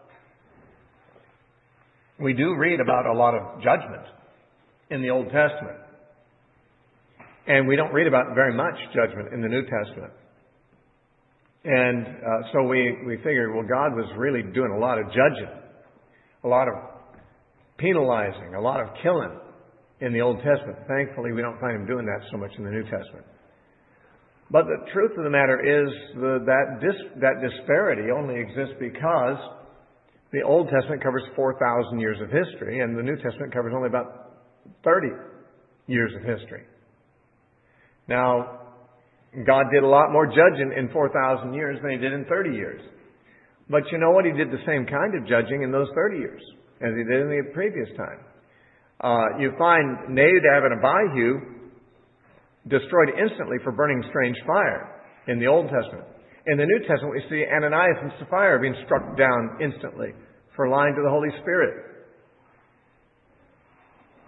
we do read about a lot of judgment in the Old Testament. And we don't read about very much judgment in the New Testament. And so we figured, well, God was really doing a lot of judging, a lot of penalizing, a lot of killing in the Old Testament. Thankfully, we don't find Him doing that so much in the New Testament. But the truth of the matter is that disparity only exists because the Old Testament covers 4,000 years of history, and the New Testament covers only about 30 years of history. Now, God did a lot more judging in 4,000 years than He did in 30 years. But you know what? He did the same kind of judging in those 30 years as He did in the previous time. You find Nadab and Abihu destroyed instantly for burning strange fire in the Old Testament. In the New Testament, we see Ananias and Sapphira being struck down instantly for lying to the Holy Spirit.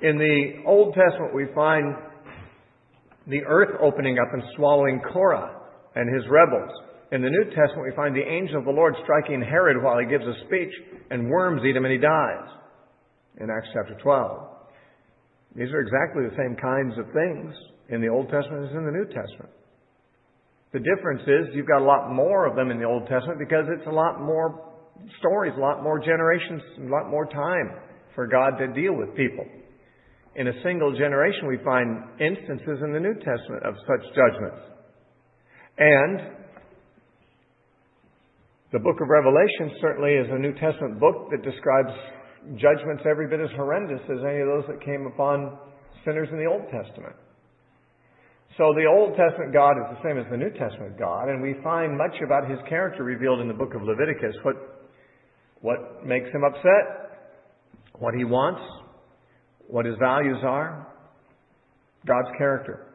In the Old Testament, we find the earth opening up and swallowing Korah and his rebels. In the New Testament, we find the angel of the Lord striking Herod while he gives a speech, and worms eat him and he dies. In Acts chapter 12. These are exactly the same kinds of things in the Old Testament as in the New Testament. The difference is you've got a lot more of them in the Old Testament because it's a lot more stories, a lot more generations, a lot more time for God to deal with people. In a single generation, we find instances in the New Testament of such judgments. And the book of Revelation certainly is a New Testament book that describes judgments every bit as horrendous as any of those that came upon sinners in the Old Testament. So the Old Testament God is the same as the New Testament God, and we find much about His character revealed in the book of Leviticus. What makes Him upset, what He wants, what His values are, God's character.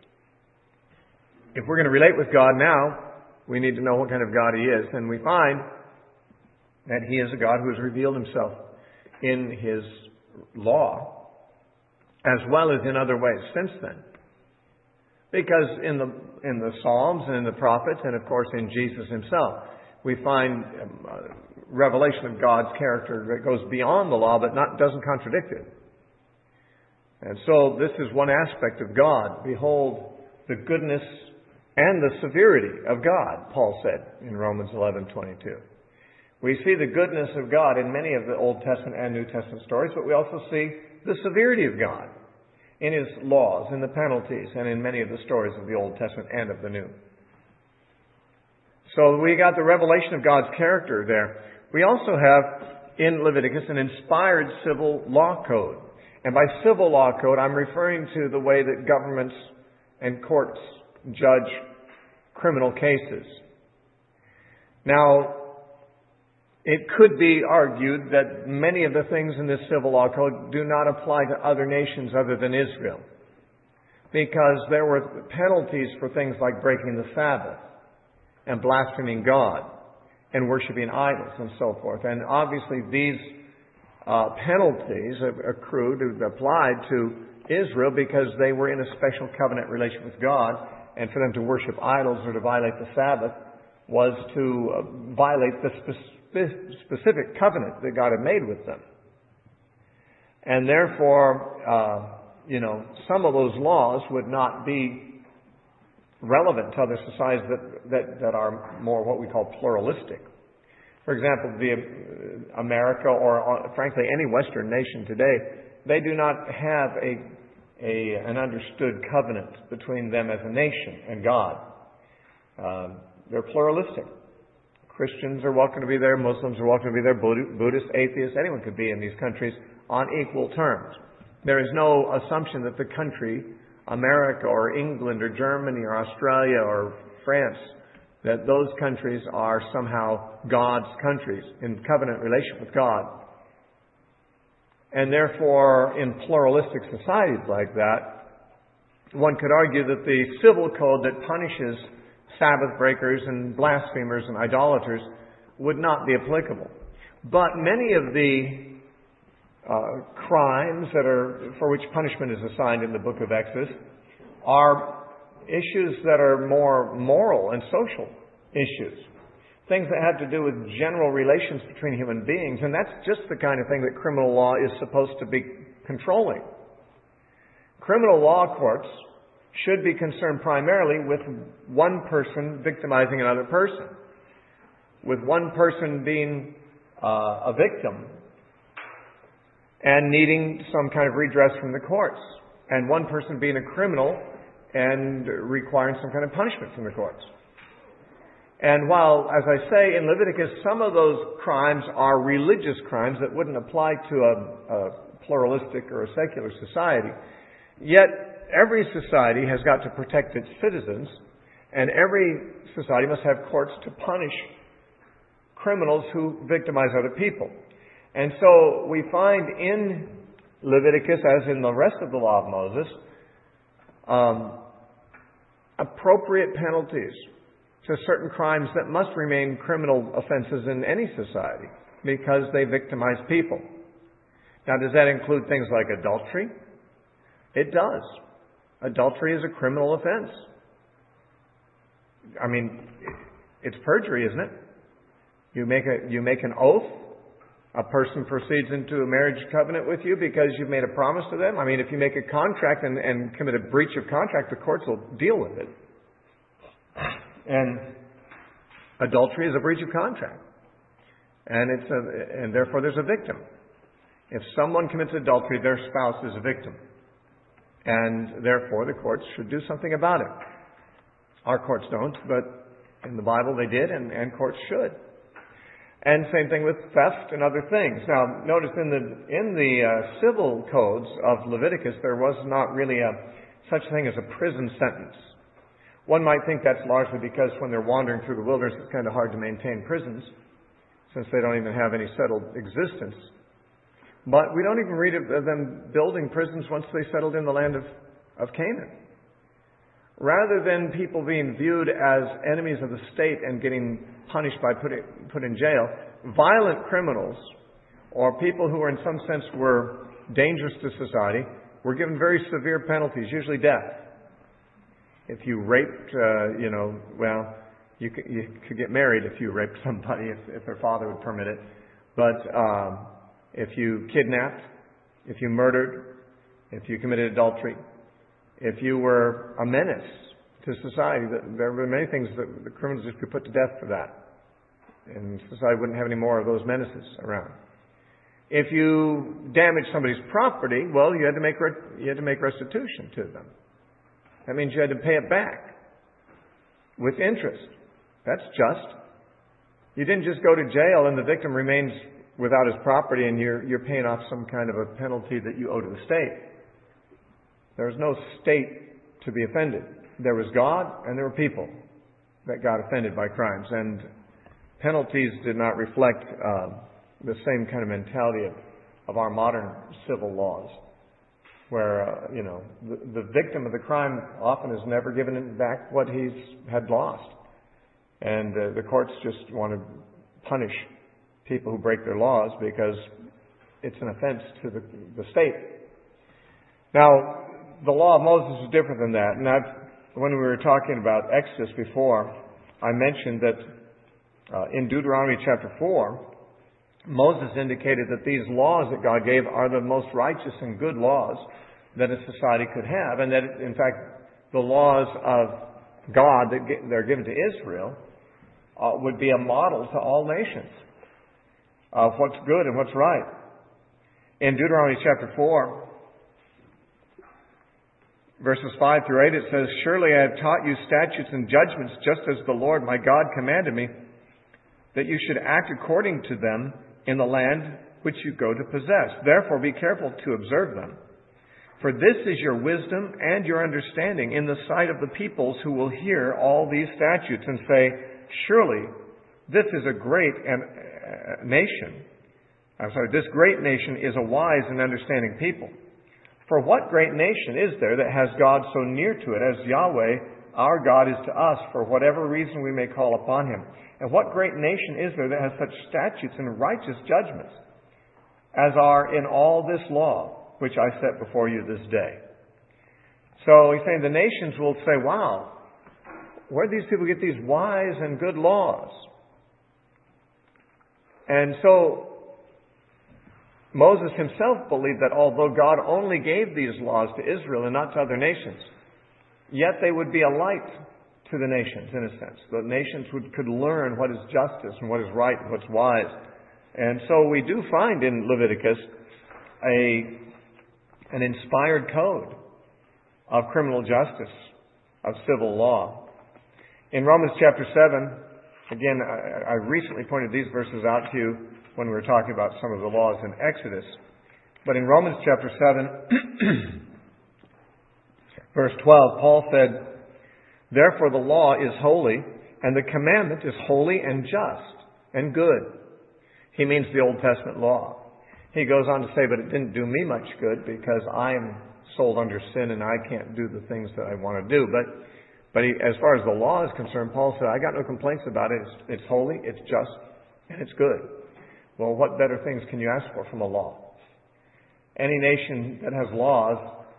If we're going to relate with God now, we need to know what kind of God He is, and we find that He is a God who has revealed Himself in His law, as well as in other ways since then. Because in the Psalms and in the prophets, and of course in Jesus Himself, we find revelation of God's character that goes beyond the law, but doesn't contradict it. And so this is one aspect of God. Behold the goodness and the severity of God, Paul said in Romans 11:22. We see the goodness of God in many of the Old Testament and New Testament stories, but we also see the severity of God in His laws, in the penalties, and in many of the stories of the Old Testament and of the New. So we got the revelation of God's character there. We also have in Leviticus an inspired civil law code. And by civil law code, I'm referring to the way that governments and courts judge criminal cases. Now, it could be argued that many of the things in this civil law code do not apply to other nations other than Israel, because there were penalties for things like breaking the Sabbath and blaspheming God and worshiping idols and so forth. And obviously these penalties applied to Israel because they were in a special covenant relation with God, and for them to worship idols or to violate the Sabbath was to violate the specific covenant that God had made with them. And therefore, some of those laws would not be relevant to other societies that are more what we call pluralistic. For example, America or frankly any Western nation today, they do not have an understood covenant between them as a nation and God. They're pluralistic. Christians are welcome to be there, Muslims are welcome to be there, Buddhists, atheists, anyone could be in these countries on equal terms. There is no assumption that the country, America or England or Germany or Australia or France, that those countries are somehow God's countries in covenant relation with God. And therefore, in pluralistic societies like that, one could argue that the civil code that punishes Sabbath breakers and blasphemers and idolaters would not be applicable. But many of the crimes for which punishment is assigned in the book of Exodus are issues that are more moral and social issues. Things that have to do with general relations between human beings. And that's just the kind of thing that criminal law is supposed to be controlling. Criminal law courts should be concerned primarily with one person victimizing another person, with one person being a victim and needing some kind of redress from the courts, and one person being a criminal and requiring some kind of punishment from the courts. And while, as I say, in Leviticus, some of those crimes are religious crimes that wouldn't apply to a pluralistic or a secular society, yet every society has got to protect its citizens, and every society must have courts to punish criminals who victimize other people. And so we find in Leviticus, as in the rest of the law of Moses, appropriate penalties to certain crimes that must remain criminal offenses in any society because they victimize people. Now, does that include things like adultery? It does. Adultery is a criminal offense. I mean, it's perjury, isn't it? You make an oath. A person proceeds into a marriage covenant with you because you've made a promise to them. I mean, if you make a contract and commit a breach of contract, the courts will deal with it. And adultery is a breach of contract. And therefore there's a victim. If someone commits adultery, their spouse is a victim. And therefore the courts should do something about it. Our courts don't, but in the Bible they did, and courts should. And same thing with theft and other things. Now, notice in the civil codes of Leviticus, there was not really such thing as a prison sentence. One might think that's largely because when they're wandering through the wilderness, it's kind of hard to maintain prisons, since they don't even have any settled existence. But we don't even read of them building prisons once they settled in the land of Canaan. Rather than people being viewed as enemies of the state and getting punished by put in jail, violent criminals, or people who in some sense were dangerous to society, were given very severe penalties, usually death. If you raped, you could get married if you raped somebody, if their father would permit it. But if you kidnapped, if you murdered, if you committed adultery, if you were a menace to society, there were many things that the criminals just could put to death for that. And society wouldn't have any more of those menaces around. If you damaged somebody's property, well, you had to make restitution to them. That means you had to pay it back with interest. That's just. You didn't just go to jail and the victim remains without his property and you're paying off some kind of a penalty that you owe to the state. There was no state to be offended. There was God and there were people that got offended by crimes. And penalties did not reflect the same kind of mentality of our modern civil laws, where, the victim of the crime often is never given back what he's had lost. And the courts just want to punish people who break their laws because it's an offense to the state. Now, the law of Moses is different than that. And when we were talking about Exodus before, I mentioned that in Deuteronomy chapter 4, Moses indicated that these laws that God gave are the most righteous and good laws that a society could have. And that, in fact, the laws of God that are given to Israel would be a model to all nations of what's good and what's right. In Deuteronomy chapter 4, verses 5 through 8, it says, "Surely I have taught you statutes and judgments, just as the Lord my God commanded me, that you should act according to them in the land which you go to possess. Therefore be careful to observe them. For this is your wisdom and your understanding in the sight of the peoples who will hear all these statutes and say, surely this is a great nation. This great nation is a wise and understanding people. For what great nation is there that has God so near to it as Yahweh, our God, is to us for whatever reason we may call upon Him? And what great nation is there that has such statutes and righteous judgments as are in all this law, which I set before you this day?" So he's saying the nations will say, wow, where do these people get these wise and good laws? And so Moses himself believed that although God only gave these laws to Israel and not to other nations, yet they would be a light to the nations, in a sense. The nations could learn what is justice and what is right and what's wise. And so we do find in Leviticus an inspired code of criminal justice, of civil law. In Romans chapter 7, again, I recently pointed these verses out to you when we were talking about some of the laws in Exodus. But in Romans chapter 7, verse 12, Paul said, "Therefore the law is holy, and the commandment is holy and just and good." He means the Old Testament law. He goes on to say, but it didn't do me much good because I am sold under sin and I can't do the things that I want to do. But as far as the law is concerned, Paul said, I got no complaints about it. It's holy, it's just, and it's good. Well, what better things can you ask for from a law? Any nation that has laws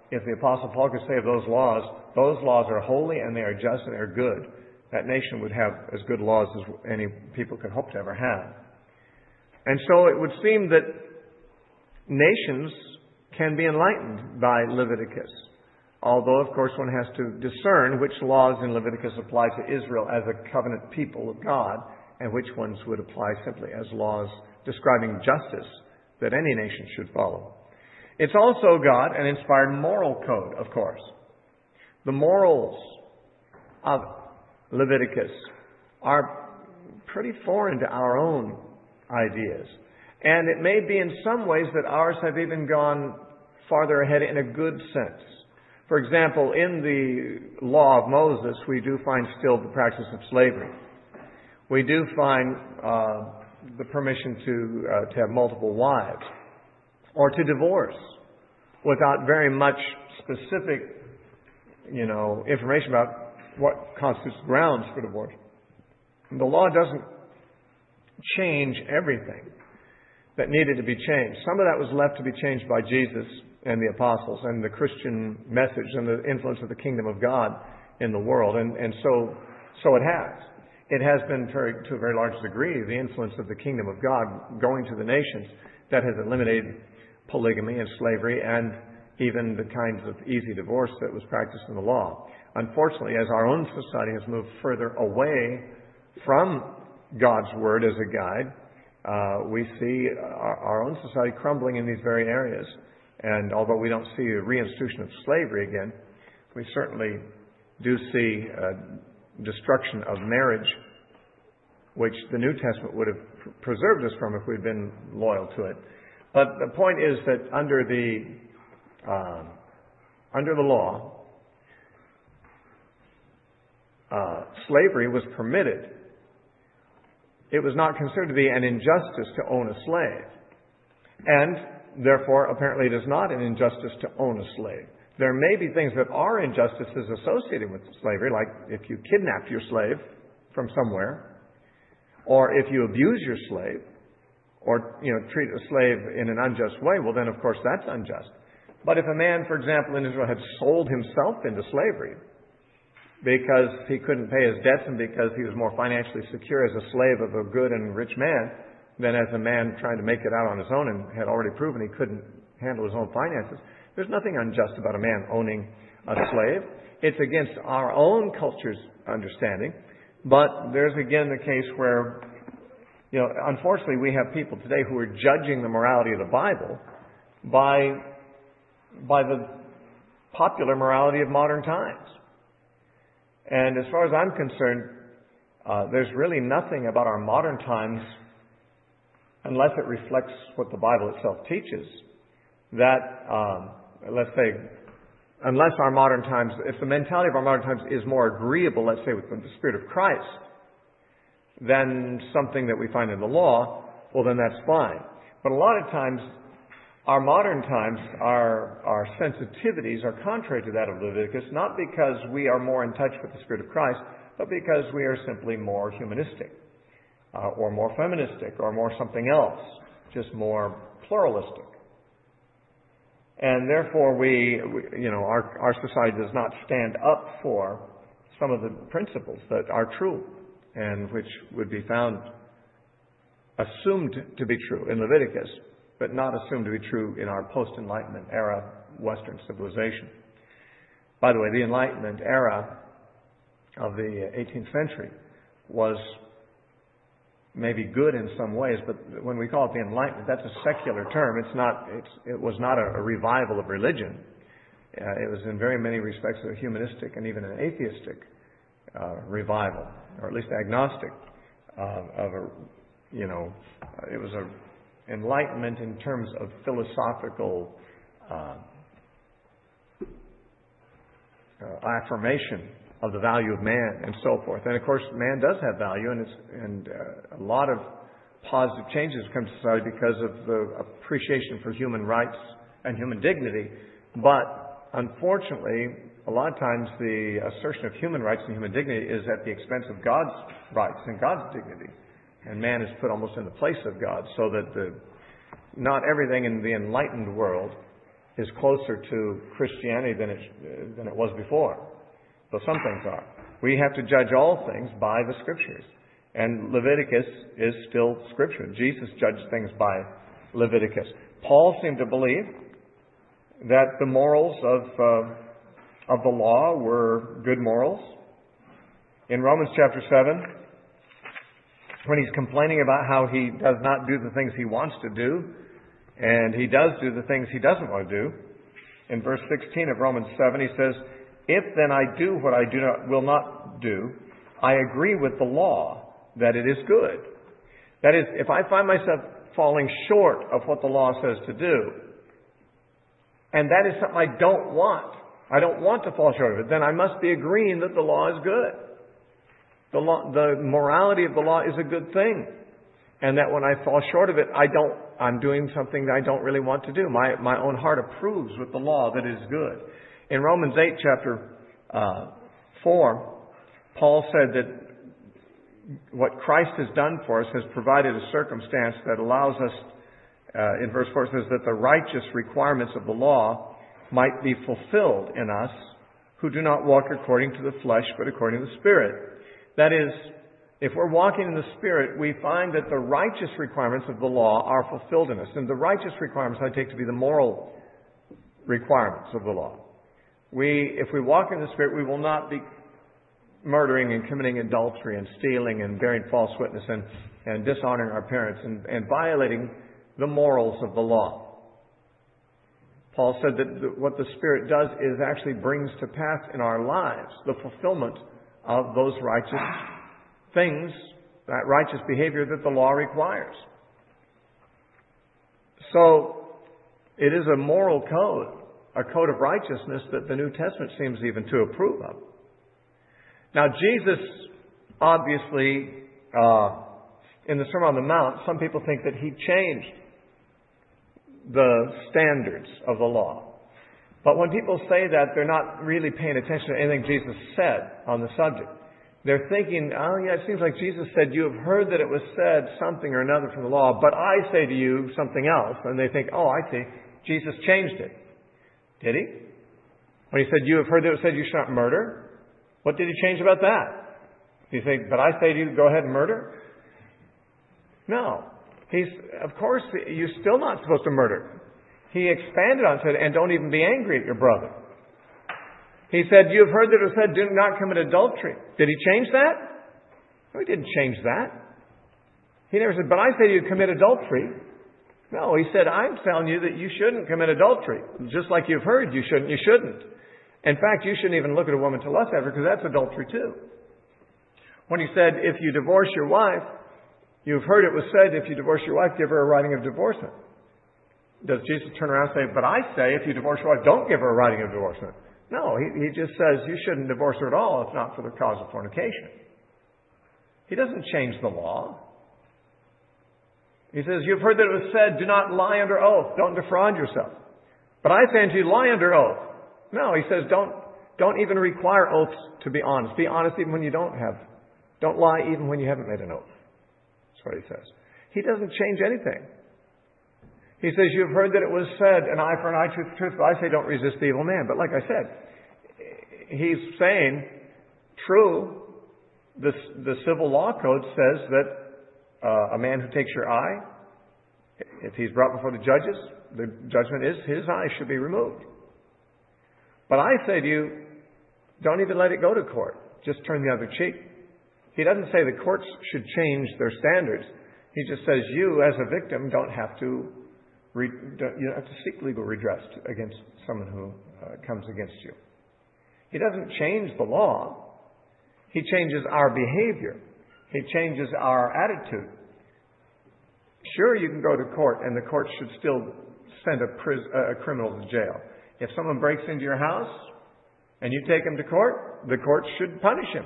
if the Apostle Paul could say of those laws are holy and they are just and they are good, that nation would have as good laws as any people could hope to ever have. And so it would seem that nations can be enlightened by Leviticus. Although, of course, one has to discern which laws in Leviticus apply to Israel as a covenant people of God and which ones would apply simply as laws describing justice that any nation should follow. It's also got an inspired moral code, of course. The morals of Leviticus are pretty foreign to our own ideas. And it may be in some ways that ours have even gone farther ahead in a good sense. For example, in the law of Moses, we do find still the practice of slavery. We do find the permission to have multiple wives, or to divorce without very much specific, information about what constitutes grounds for divorce. The law doesn't change everything that needed to be changed. Some of that was left to be changed by Jesus and the apostles and the Christian message and the influence of the kingdom of God in the world. And so it has. It has been, to a very large degree, the influence of the kingdom of God going to the nations that has eliminated polygamy and slavery and even the kinds of easy divorce that was practiced in the law. Unfortunately, as our own society has moved further away from God's Word as a guide, we see our own society crumbling in these very areas. And although we don't see a reinstitution of slavery again, we certainly do see destruction of marriage, which the New Testament would have preserved us from if we'd been loyal to it. But the point is that under the law, slavery was permitted. It was not considered to be an injustice to own a slave. And therefore, apparently it is not an injustice to own a slave. There may be things that are injustices associated with slavery, like if you kidnap your slave from somewhere, or if you abuse your slave, or treat a slave in an unjust way, well then of course that's unjust. But if a man, for example, in Israel had sold himself into slavery because he couldn't pay his debts and because he was more financially secure as a slave of a good and rich man than as a man trying to make it out on his own and had already proven he couldn't handle his own finances, there's nothing unjust about a man owning a slave. It's against our own culture's understanding. But there's again the case where, unfortunately we have people today who are judging the morality of the Bible by the popular morality of modern times. And as far as I'm concerned, there's really nothing about our modern times, unless it reflects what the Bible itself teaches, that, let's say, unless our modern times, if the mentality of our modern times is more agreeable, let's say, with the Spirit of Christ, than something that we find in the law, well, then that's fine. But a lot of times, our modern times, our sensitivities are contrary to that of Leviticus, not because we are more in touch with the Spirit of Christ, but because we are simply more humanistic, or more feministic, or more something else, just more pluralistic. And therefore our society does not stand up for some of the principles that are true and which would be found assumed to be true in Leviticus, but not assumed to be true in our post-Enlightenment era Western civilization. By the way, the Enlightenment era of the 18th century was maybe good in some ways, but when we call it the Enlightenment, that's a secular term. It was not a revival of religion. It was in very many respects a humanistic and even an atheistic revival, or at least agnostic. It was an enlightenment in terms of philosophical affirmation of the value of man and so forth. And of course, man does have value, and a lot of positive changes come to society because of the appreciation for human rights and human dignity. But unfortunately, a lot of times the assertion of human rights and human dignity is at the expense of God's rights and God's dignity. And man is put almost in the place of God, so that not everything in the enlightened world is closer to Christianity than it was before. Though some things are. We have to judge all things by the Scriptures. And Leviticus is still Scripture. Jesus judged things by Leviticus. Paul seemed to believe that the morals of the law were good morals. In Romans chapter 7, when he's complaining about how he does not do the things he wants to do, and he does do the things he doesn't want to do, in verse 16 of Romans 7, he says, "If then I do what I will not do, I agree with the law that it is good." That is, if I find myself falling short of what the law says to do, and that is something I don't want to fall short of it, then I must be agreeing that the law is good. The morality of the law is a good thing. And that when I fall short of it, I'm doing something that I don't really want to do. My own heart approves with the law that is good. In Romans 8, chapter 4, Paul said that what Christ has done for us has provided a circumstance that allows us, in verse 4 it says, that the righteous requirements of the law might be fulfilled in us who do not walk according to the flesh, but according to the Spirit. That is, if we're walking in the Spirit, we find that the righteous requirements of the law are fulfilled in us. And the righteous requirements I take to be the moral requirements of the law. If we walk in the Spirit, we will not be murdering and committing adultery and stealing and bearing false witness and dishonoring our parents and violating the morals of the law. Paul said that what the Spirit does is actually brings to pass in our lives the fulfillment of those righteous things, that righteous behavior that the law requires. So, it is a moral code, a code of righteousness that the New Testament seems even to approve of. Now, Jesus, obviously, in the Sermon on the Mount, some people think that he changed the standards of the law. But when people say that, they're not really paying attention to anything Jesus said on the subject. They're thinking, oh yeah, it seems like Jesus said, you have heard that it was said something or another from the law, but I say to you something else. And they think, oh, I see, Jesus changed it. Did he? When he said, you have heard that it was said you should not murder, what did he change about that? Did he say, but I say to you, go ahead and murder? No. Of course, you're still not supposed to murder. He expanded on it and said, and don't even be angry at your brother. He said, you have heard that it was said, do not commit adultery. Did he change that? No, he didn't change that. He never said, but I say you commit adultery. No, he said, I'm telling you that you shouldn't commit adultery. Just like you've heard, you shouldn't. In fact, you shouldn't even look at a woman to lust after, because that's adultery too. When he said, if you divorce your wife, you've heard it was said, if you divorce your wife, give her a writing of divorcement. Does Jesus turn around and say, but I say, if you divorce your wife, don't give her a writing of divorcement? No, he just says you shouldn't divorce her at all if not for the cause of fornication. He doesn't change the law. He says, you've heard that it was said, do not lie under oath. Don't defraud yourself. But I say unto you, lie under oath. No, he says, don't even require oaths to be honest. Be honest even when you don't lie even when you haven't made an oath. That's what he says. He doesn't change anything. He says, you have heard that it was said, an eye for an eye, tooth for tooth, but I say don't resist the evil man. But like I said, he's saying, true, the civil law code says that a man who takes your eye, if he's brought before the judges, the judgment is his eye should be removed. But I say to you, don't even let it go to court. Just turn the other cheek. He doesn't say the courts should change their standards. He just says you, as a victim, don't have to seek legal redress against someone who comes against you. He doesn't change the law. He changes our behavior. He changes our attitude. Sure, you can go to court, and the court should still send a criminal to jail. If someone breaks into your house and you take him to court, the court should punish him.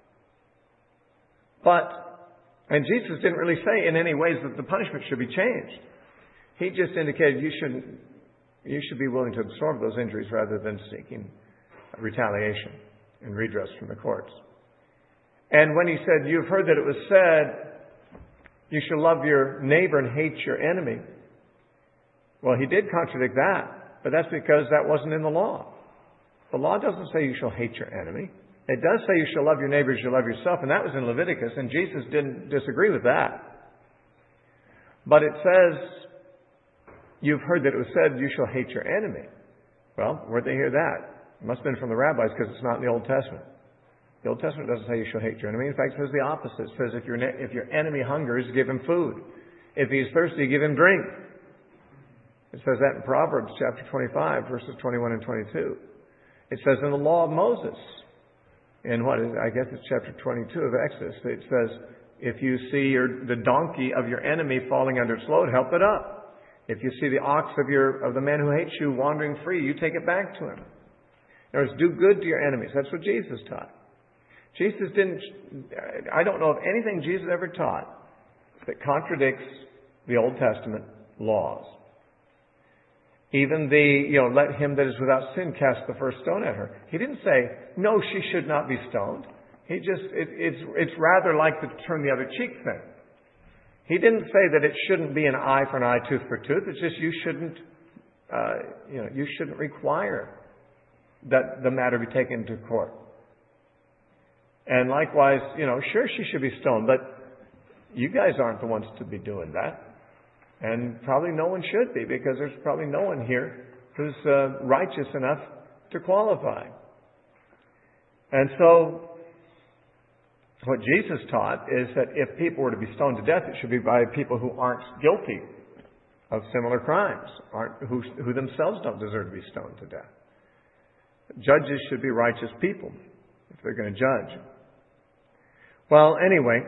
And Jesus didn't really say in any ways that the punishment should be changed. He just indicated you should be willing to absorb those injuries rather than seeking retaliation and redress from the courts. And when he said, you've heard that it was said, you shall love your neighbor and hate your enemy. Well, he did contradict that. but that's because that wasn't in the law. The law doesn't say you shall hate your enemy. It does say you shall love your neighbor as you love yourself, and that was in Leviticus, and Jesus didn't disagree with that. But it says, you've heard that it was said, you shall hate your enemy. Well, where'd they hear that? It must have been from the rabbis, because it's not in the Old Testament. The Old Testament doesn't say you shall hate your enemy. In fact, it says the opposite. It says if your enemy hungers, give him food. If he's thirsty, give him drink. It says that in Proverbs chapter 25, verses 21 and 22. It says in the law of Moses, in I guess it's chapter 22 of Exodus, it says, if you see the donkey of your enemy falling under its load, help it up. If you see the ox of the man who hates you wandering free, you take it back to him. In other words, do good to your enemies. That's what Jesus taught. I don't know of anything Jesus ever taught that contradicts the Old Testament laws. Even let him that is without sin cast the first stone at her. He didn't say, no, she should not be stoned. It's rather like the turn the other cheek thing. He didn't say that it shouldn't be an eye for an eye, tooth for tooth. It's just you shouldn't require that the matter be taken to court. And likewise, sure she should be stoned, but you guys aren't the ones to be doing that. And probably no one should be, because there's probably no one here who's righteous enough to qualify. And so, what Jesus taught is that if people were to be stoned to death, it should be by people who aren't guilty of similar crimes, who themselves don't deserve to be stoned to death. Judges should be righteous people if they're going to judge. Well, anyway,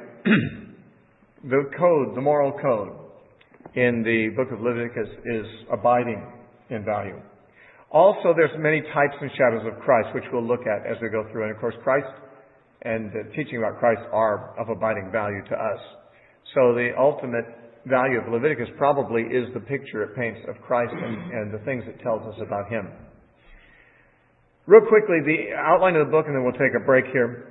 the moral code in the book of Leviticus is abiding in value. Also, there's many types and shadows of Christ, which we'll look at as we go through. And of course, Christ and the teaching about Christ are of abiding value to us. So the ultimate value of Leviticus probably is the picture it paints of Christ and the things it tells us about Him. Real quickly, the outline of the book, and then we'll take a break here.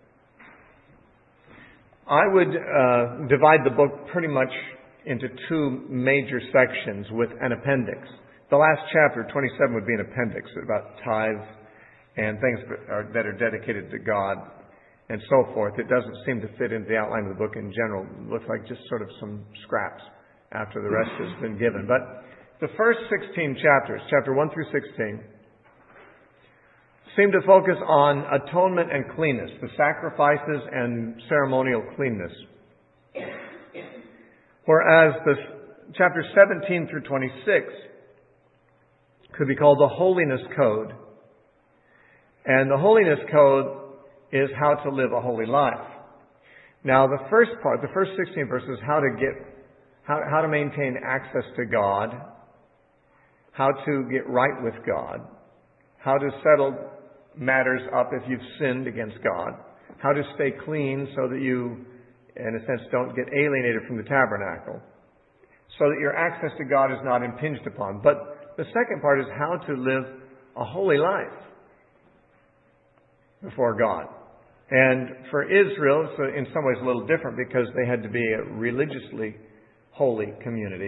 I would divide the book pretty much into two major sections with an appendix. The last chapter, 27, would be an appendix about tithes and things that are dedicated to God and so forth. It doesn't seem to fit into the outline of the book in general. It looks like just sort of some scraps after the rest has been given. But the first 16 chapters, chapter 1 through 16, seem to focus on atonement and cleanness, the sacrifices and ceremonial cleanness. Whereas the chapters 17 through 26 could be called the Holiness Code. And the Holiness Code is how to live a holy life. Now, the first part, the first 16 verses, how to maintain access to God, how to get right with God, how to settle matters up if you've sinned against God, how to stay clean so that you, in a sense, don't get alienated from the tabernacle, so that your access to God is not impinged upon. But the second part is how to live a holy life before God. And for Israel, it's in some ways a little different because they had to be a religiously holy community.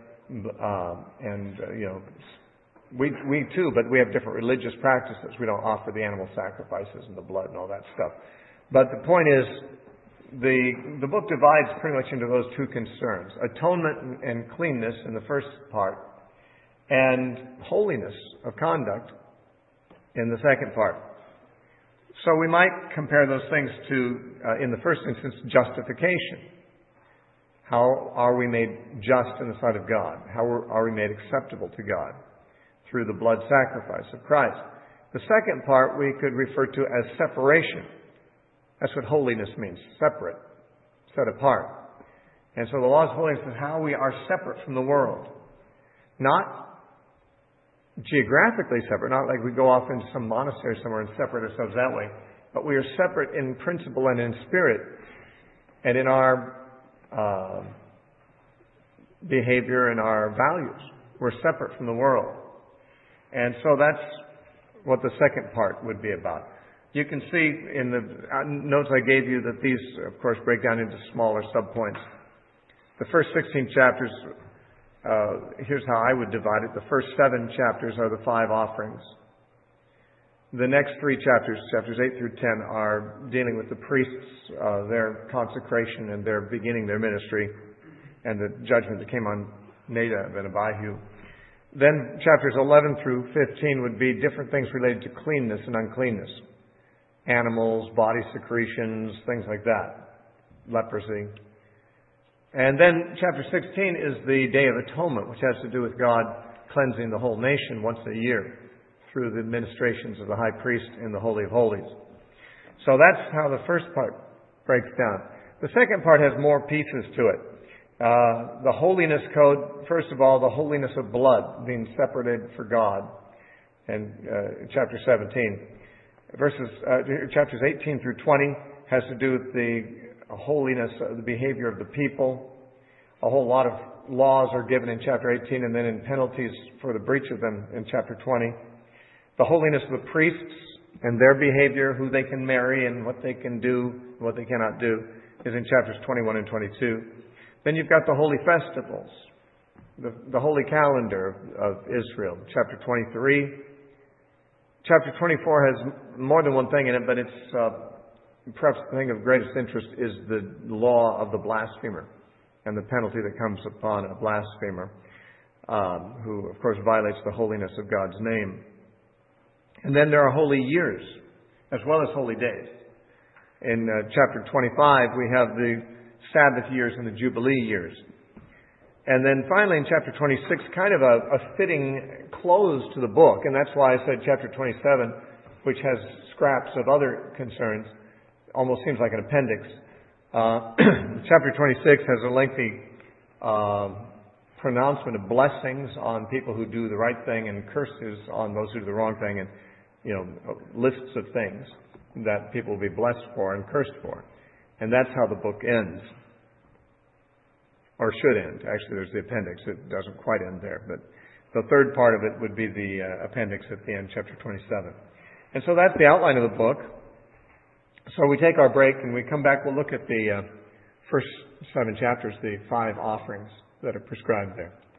We too, but we have different religious practices. We don't offer the animal sacrifices and the blood and all that stuff. But the point is, the book divides pretty much into those two concerns: atonement and cleanness in the first part, and holiness of conduct in the second part. So we might compare those things to, in the first instance, justification. How are we made just in the sight of God? How are we made acceptable to God? Through the blood sacrifice of Christ. The second part we could refer to as separation. That's what holiness means: separate, set apart. And so the law of holiness is how we are separate from the world. Not geographically separate, not like we go off into some monastery somewhere and separate ourselves that way, but we are separate in principle and in spirit and in our behavior and our values. We're separate from the world. And so that's what the second part would be about. You can see in the notes I gave you that these, of course, break down into smaller subpoints. The first 16 chapters here's how I would divide it. The first 7 chapters are the 5 offerings. The next 3 chapters, chapters 8 through 10, are dealing with the priests, their consecration and their beginning their ministry, and the judgment that came on Nadab and Abihu. Then chapters 11 through 15 would be different things related to cleanness and uncleanness. Animals, body secretions, things like that. Leprosy. And then chapter 16 is the Day of Atonement, which has to do with God cleansing the whole nation once a year through the ministrations of the high priest in the Holy of Holies. So that's how the first part breaks down. The second part has more pieces to it. The holiness code, first of all, the holiness of blood being separated for God, and chapter 17. Chapters 18 through 20 has to do with the holiness, the behavior of the people. A whole lot of laws are given in chapter 18, and then in penalties for the breach of them in chapter 20. The holiness of the priests and their behavior, who they can marry and what they can do, what they cannot do, is in chapters 21 and 22. Then you've got the holy festivals, the holy calendar of Israel, chapter 23. Chapter 24 has more than one thing in it, but it's perhaps the thing of greatest interest is the law of the blasphemer and the penalty that comes upon a blasphemer who, of course, violates the holiness of God's name. And then there are holy years as well as holy days. In chapter 25, we have the Sabbath years and the Jubilee years. And then finally in chapter 26, kind of a fitting close to the book, and that's why I said chapter 27, which has scraps of other concerns, almost seems like an appendix. Chapter 26 has a lengthy pronouncement of blessings on people who do the right thing and curses on those who do the wrong thing, and lists of things that people will be blessed for and cursed for. And that's how the book ends. Or should end. Actually, there's the appendix. It doesn't quite end there. But the third part of it would be the appendix at the end, chapter 27. And so that's the outline of the book. So we take our break and we come back. We'll look at the first 7 chapters, the 5 offerings that are prescribed there.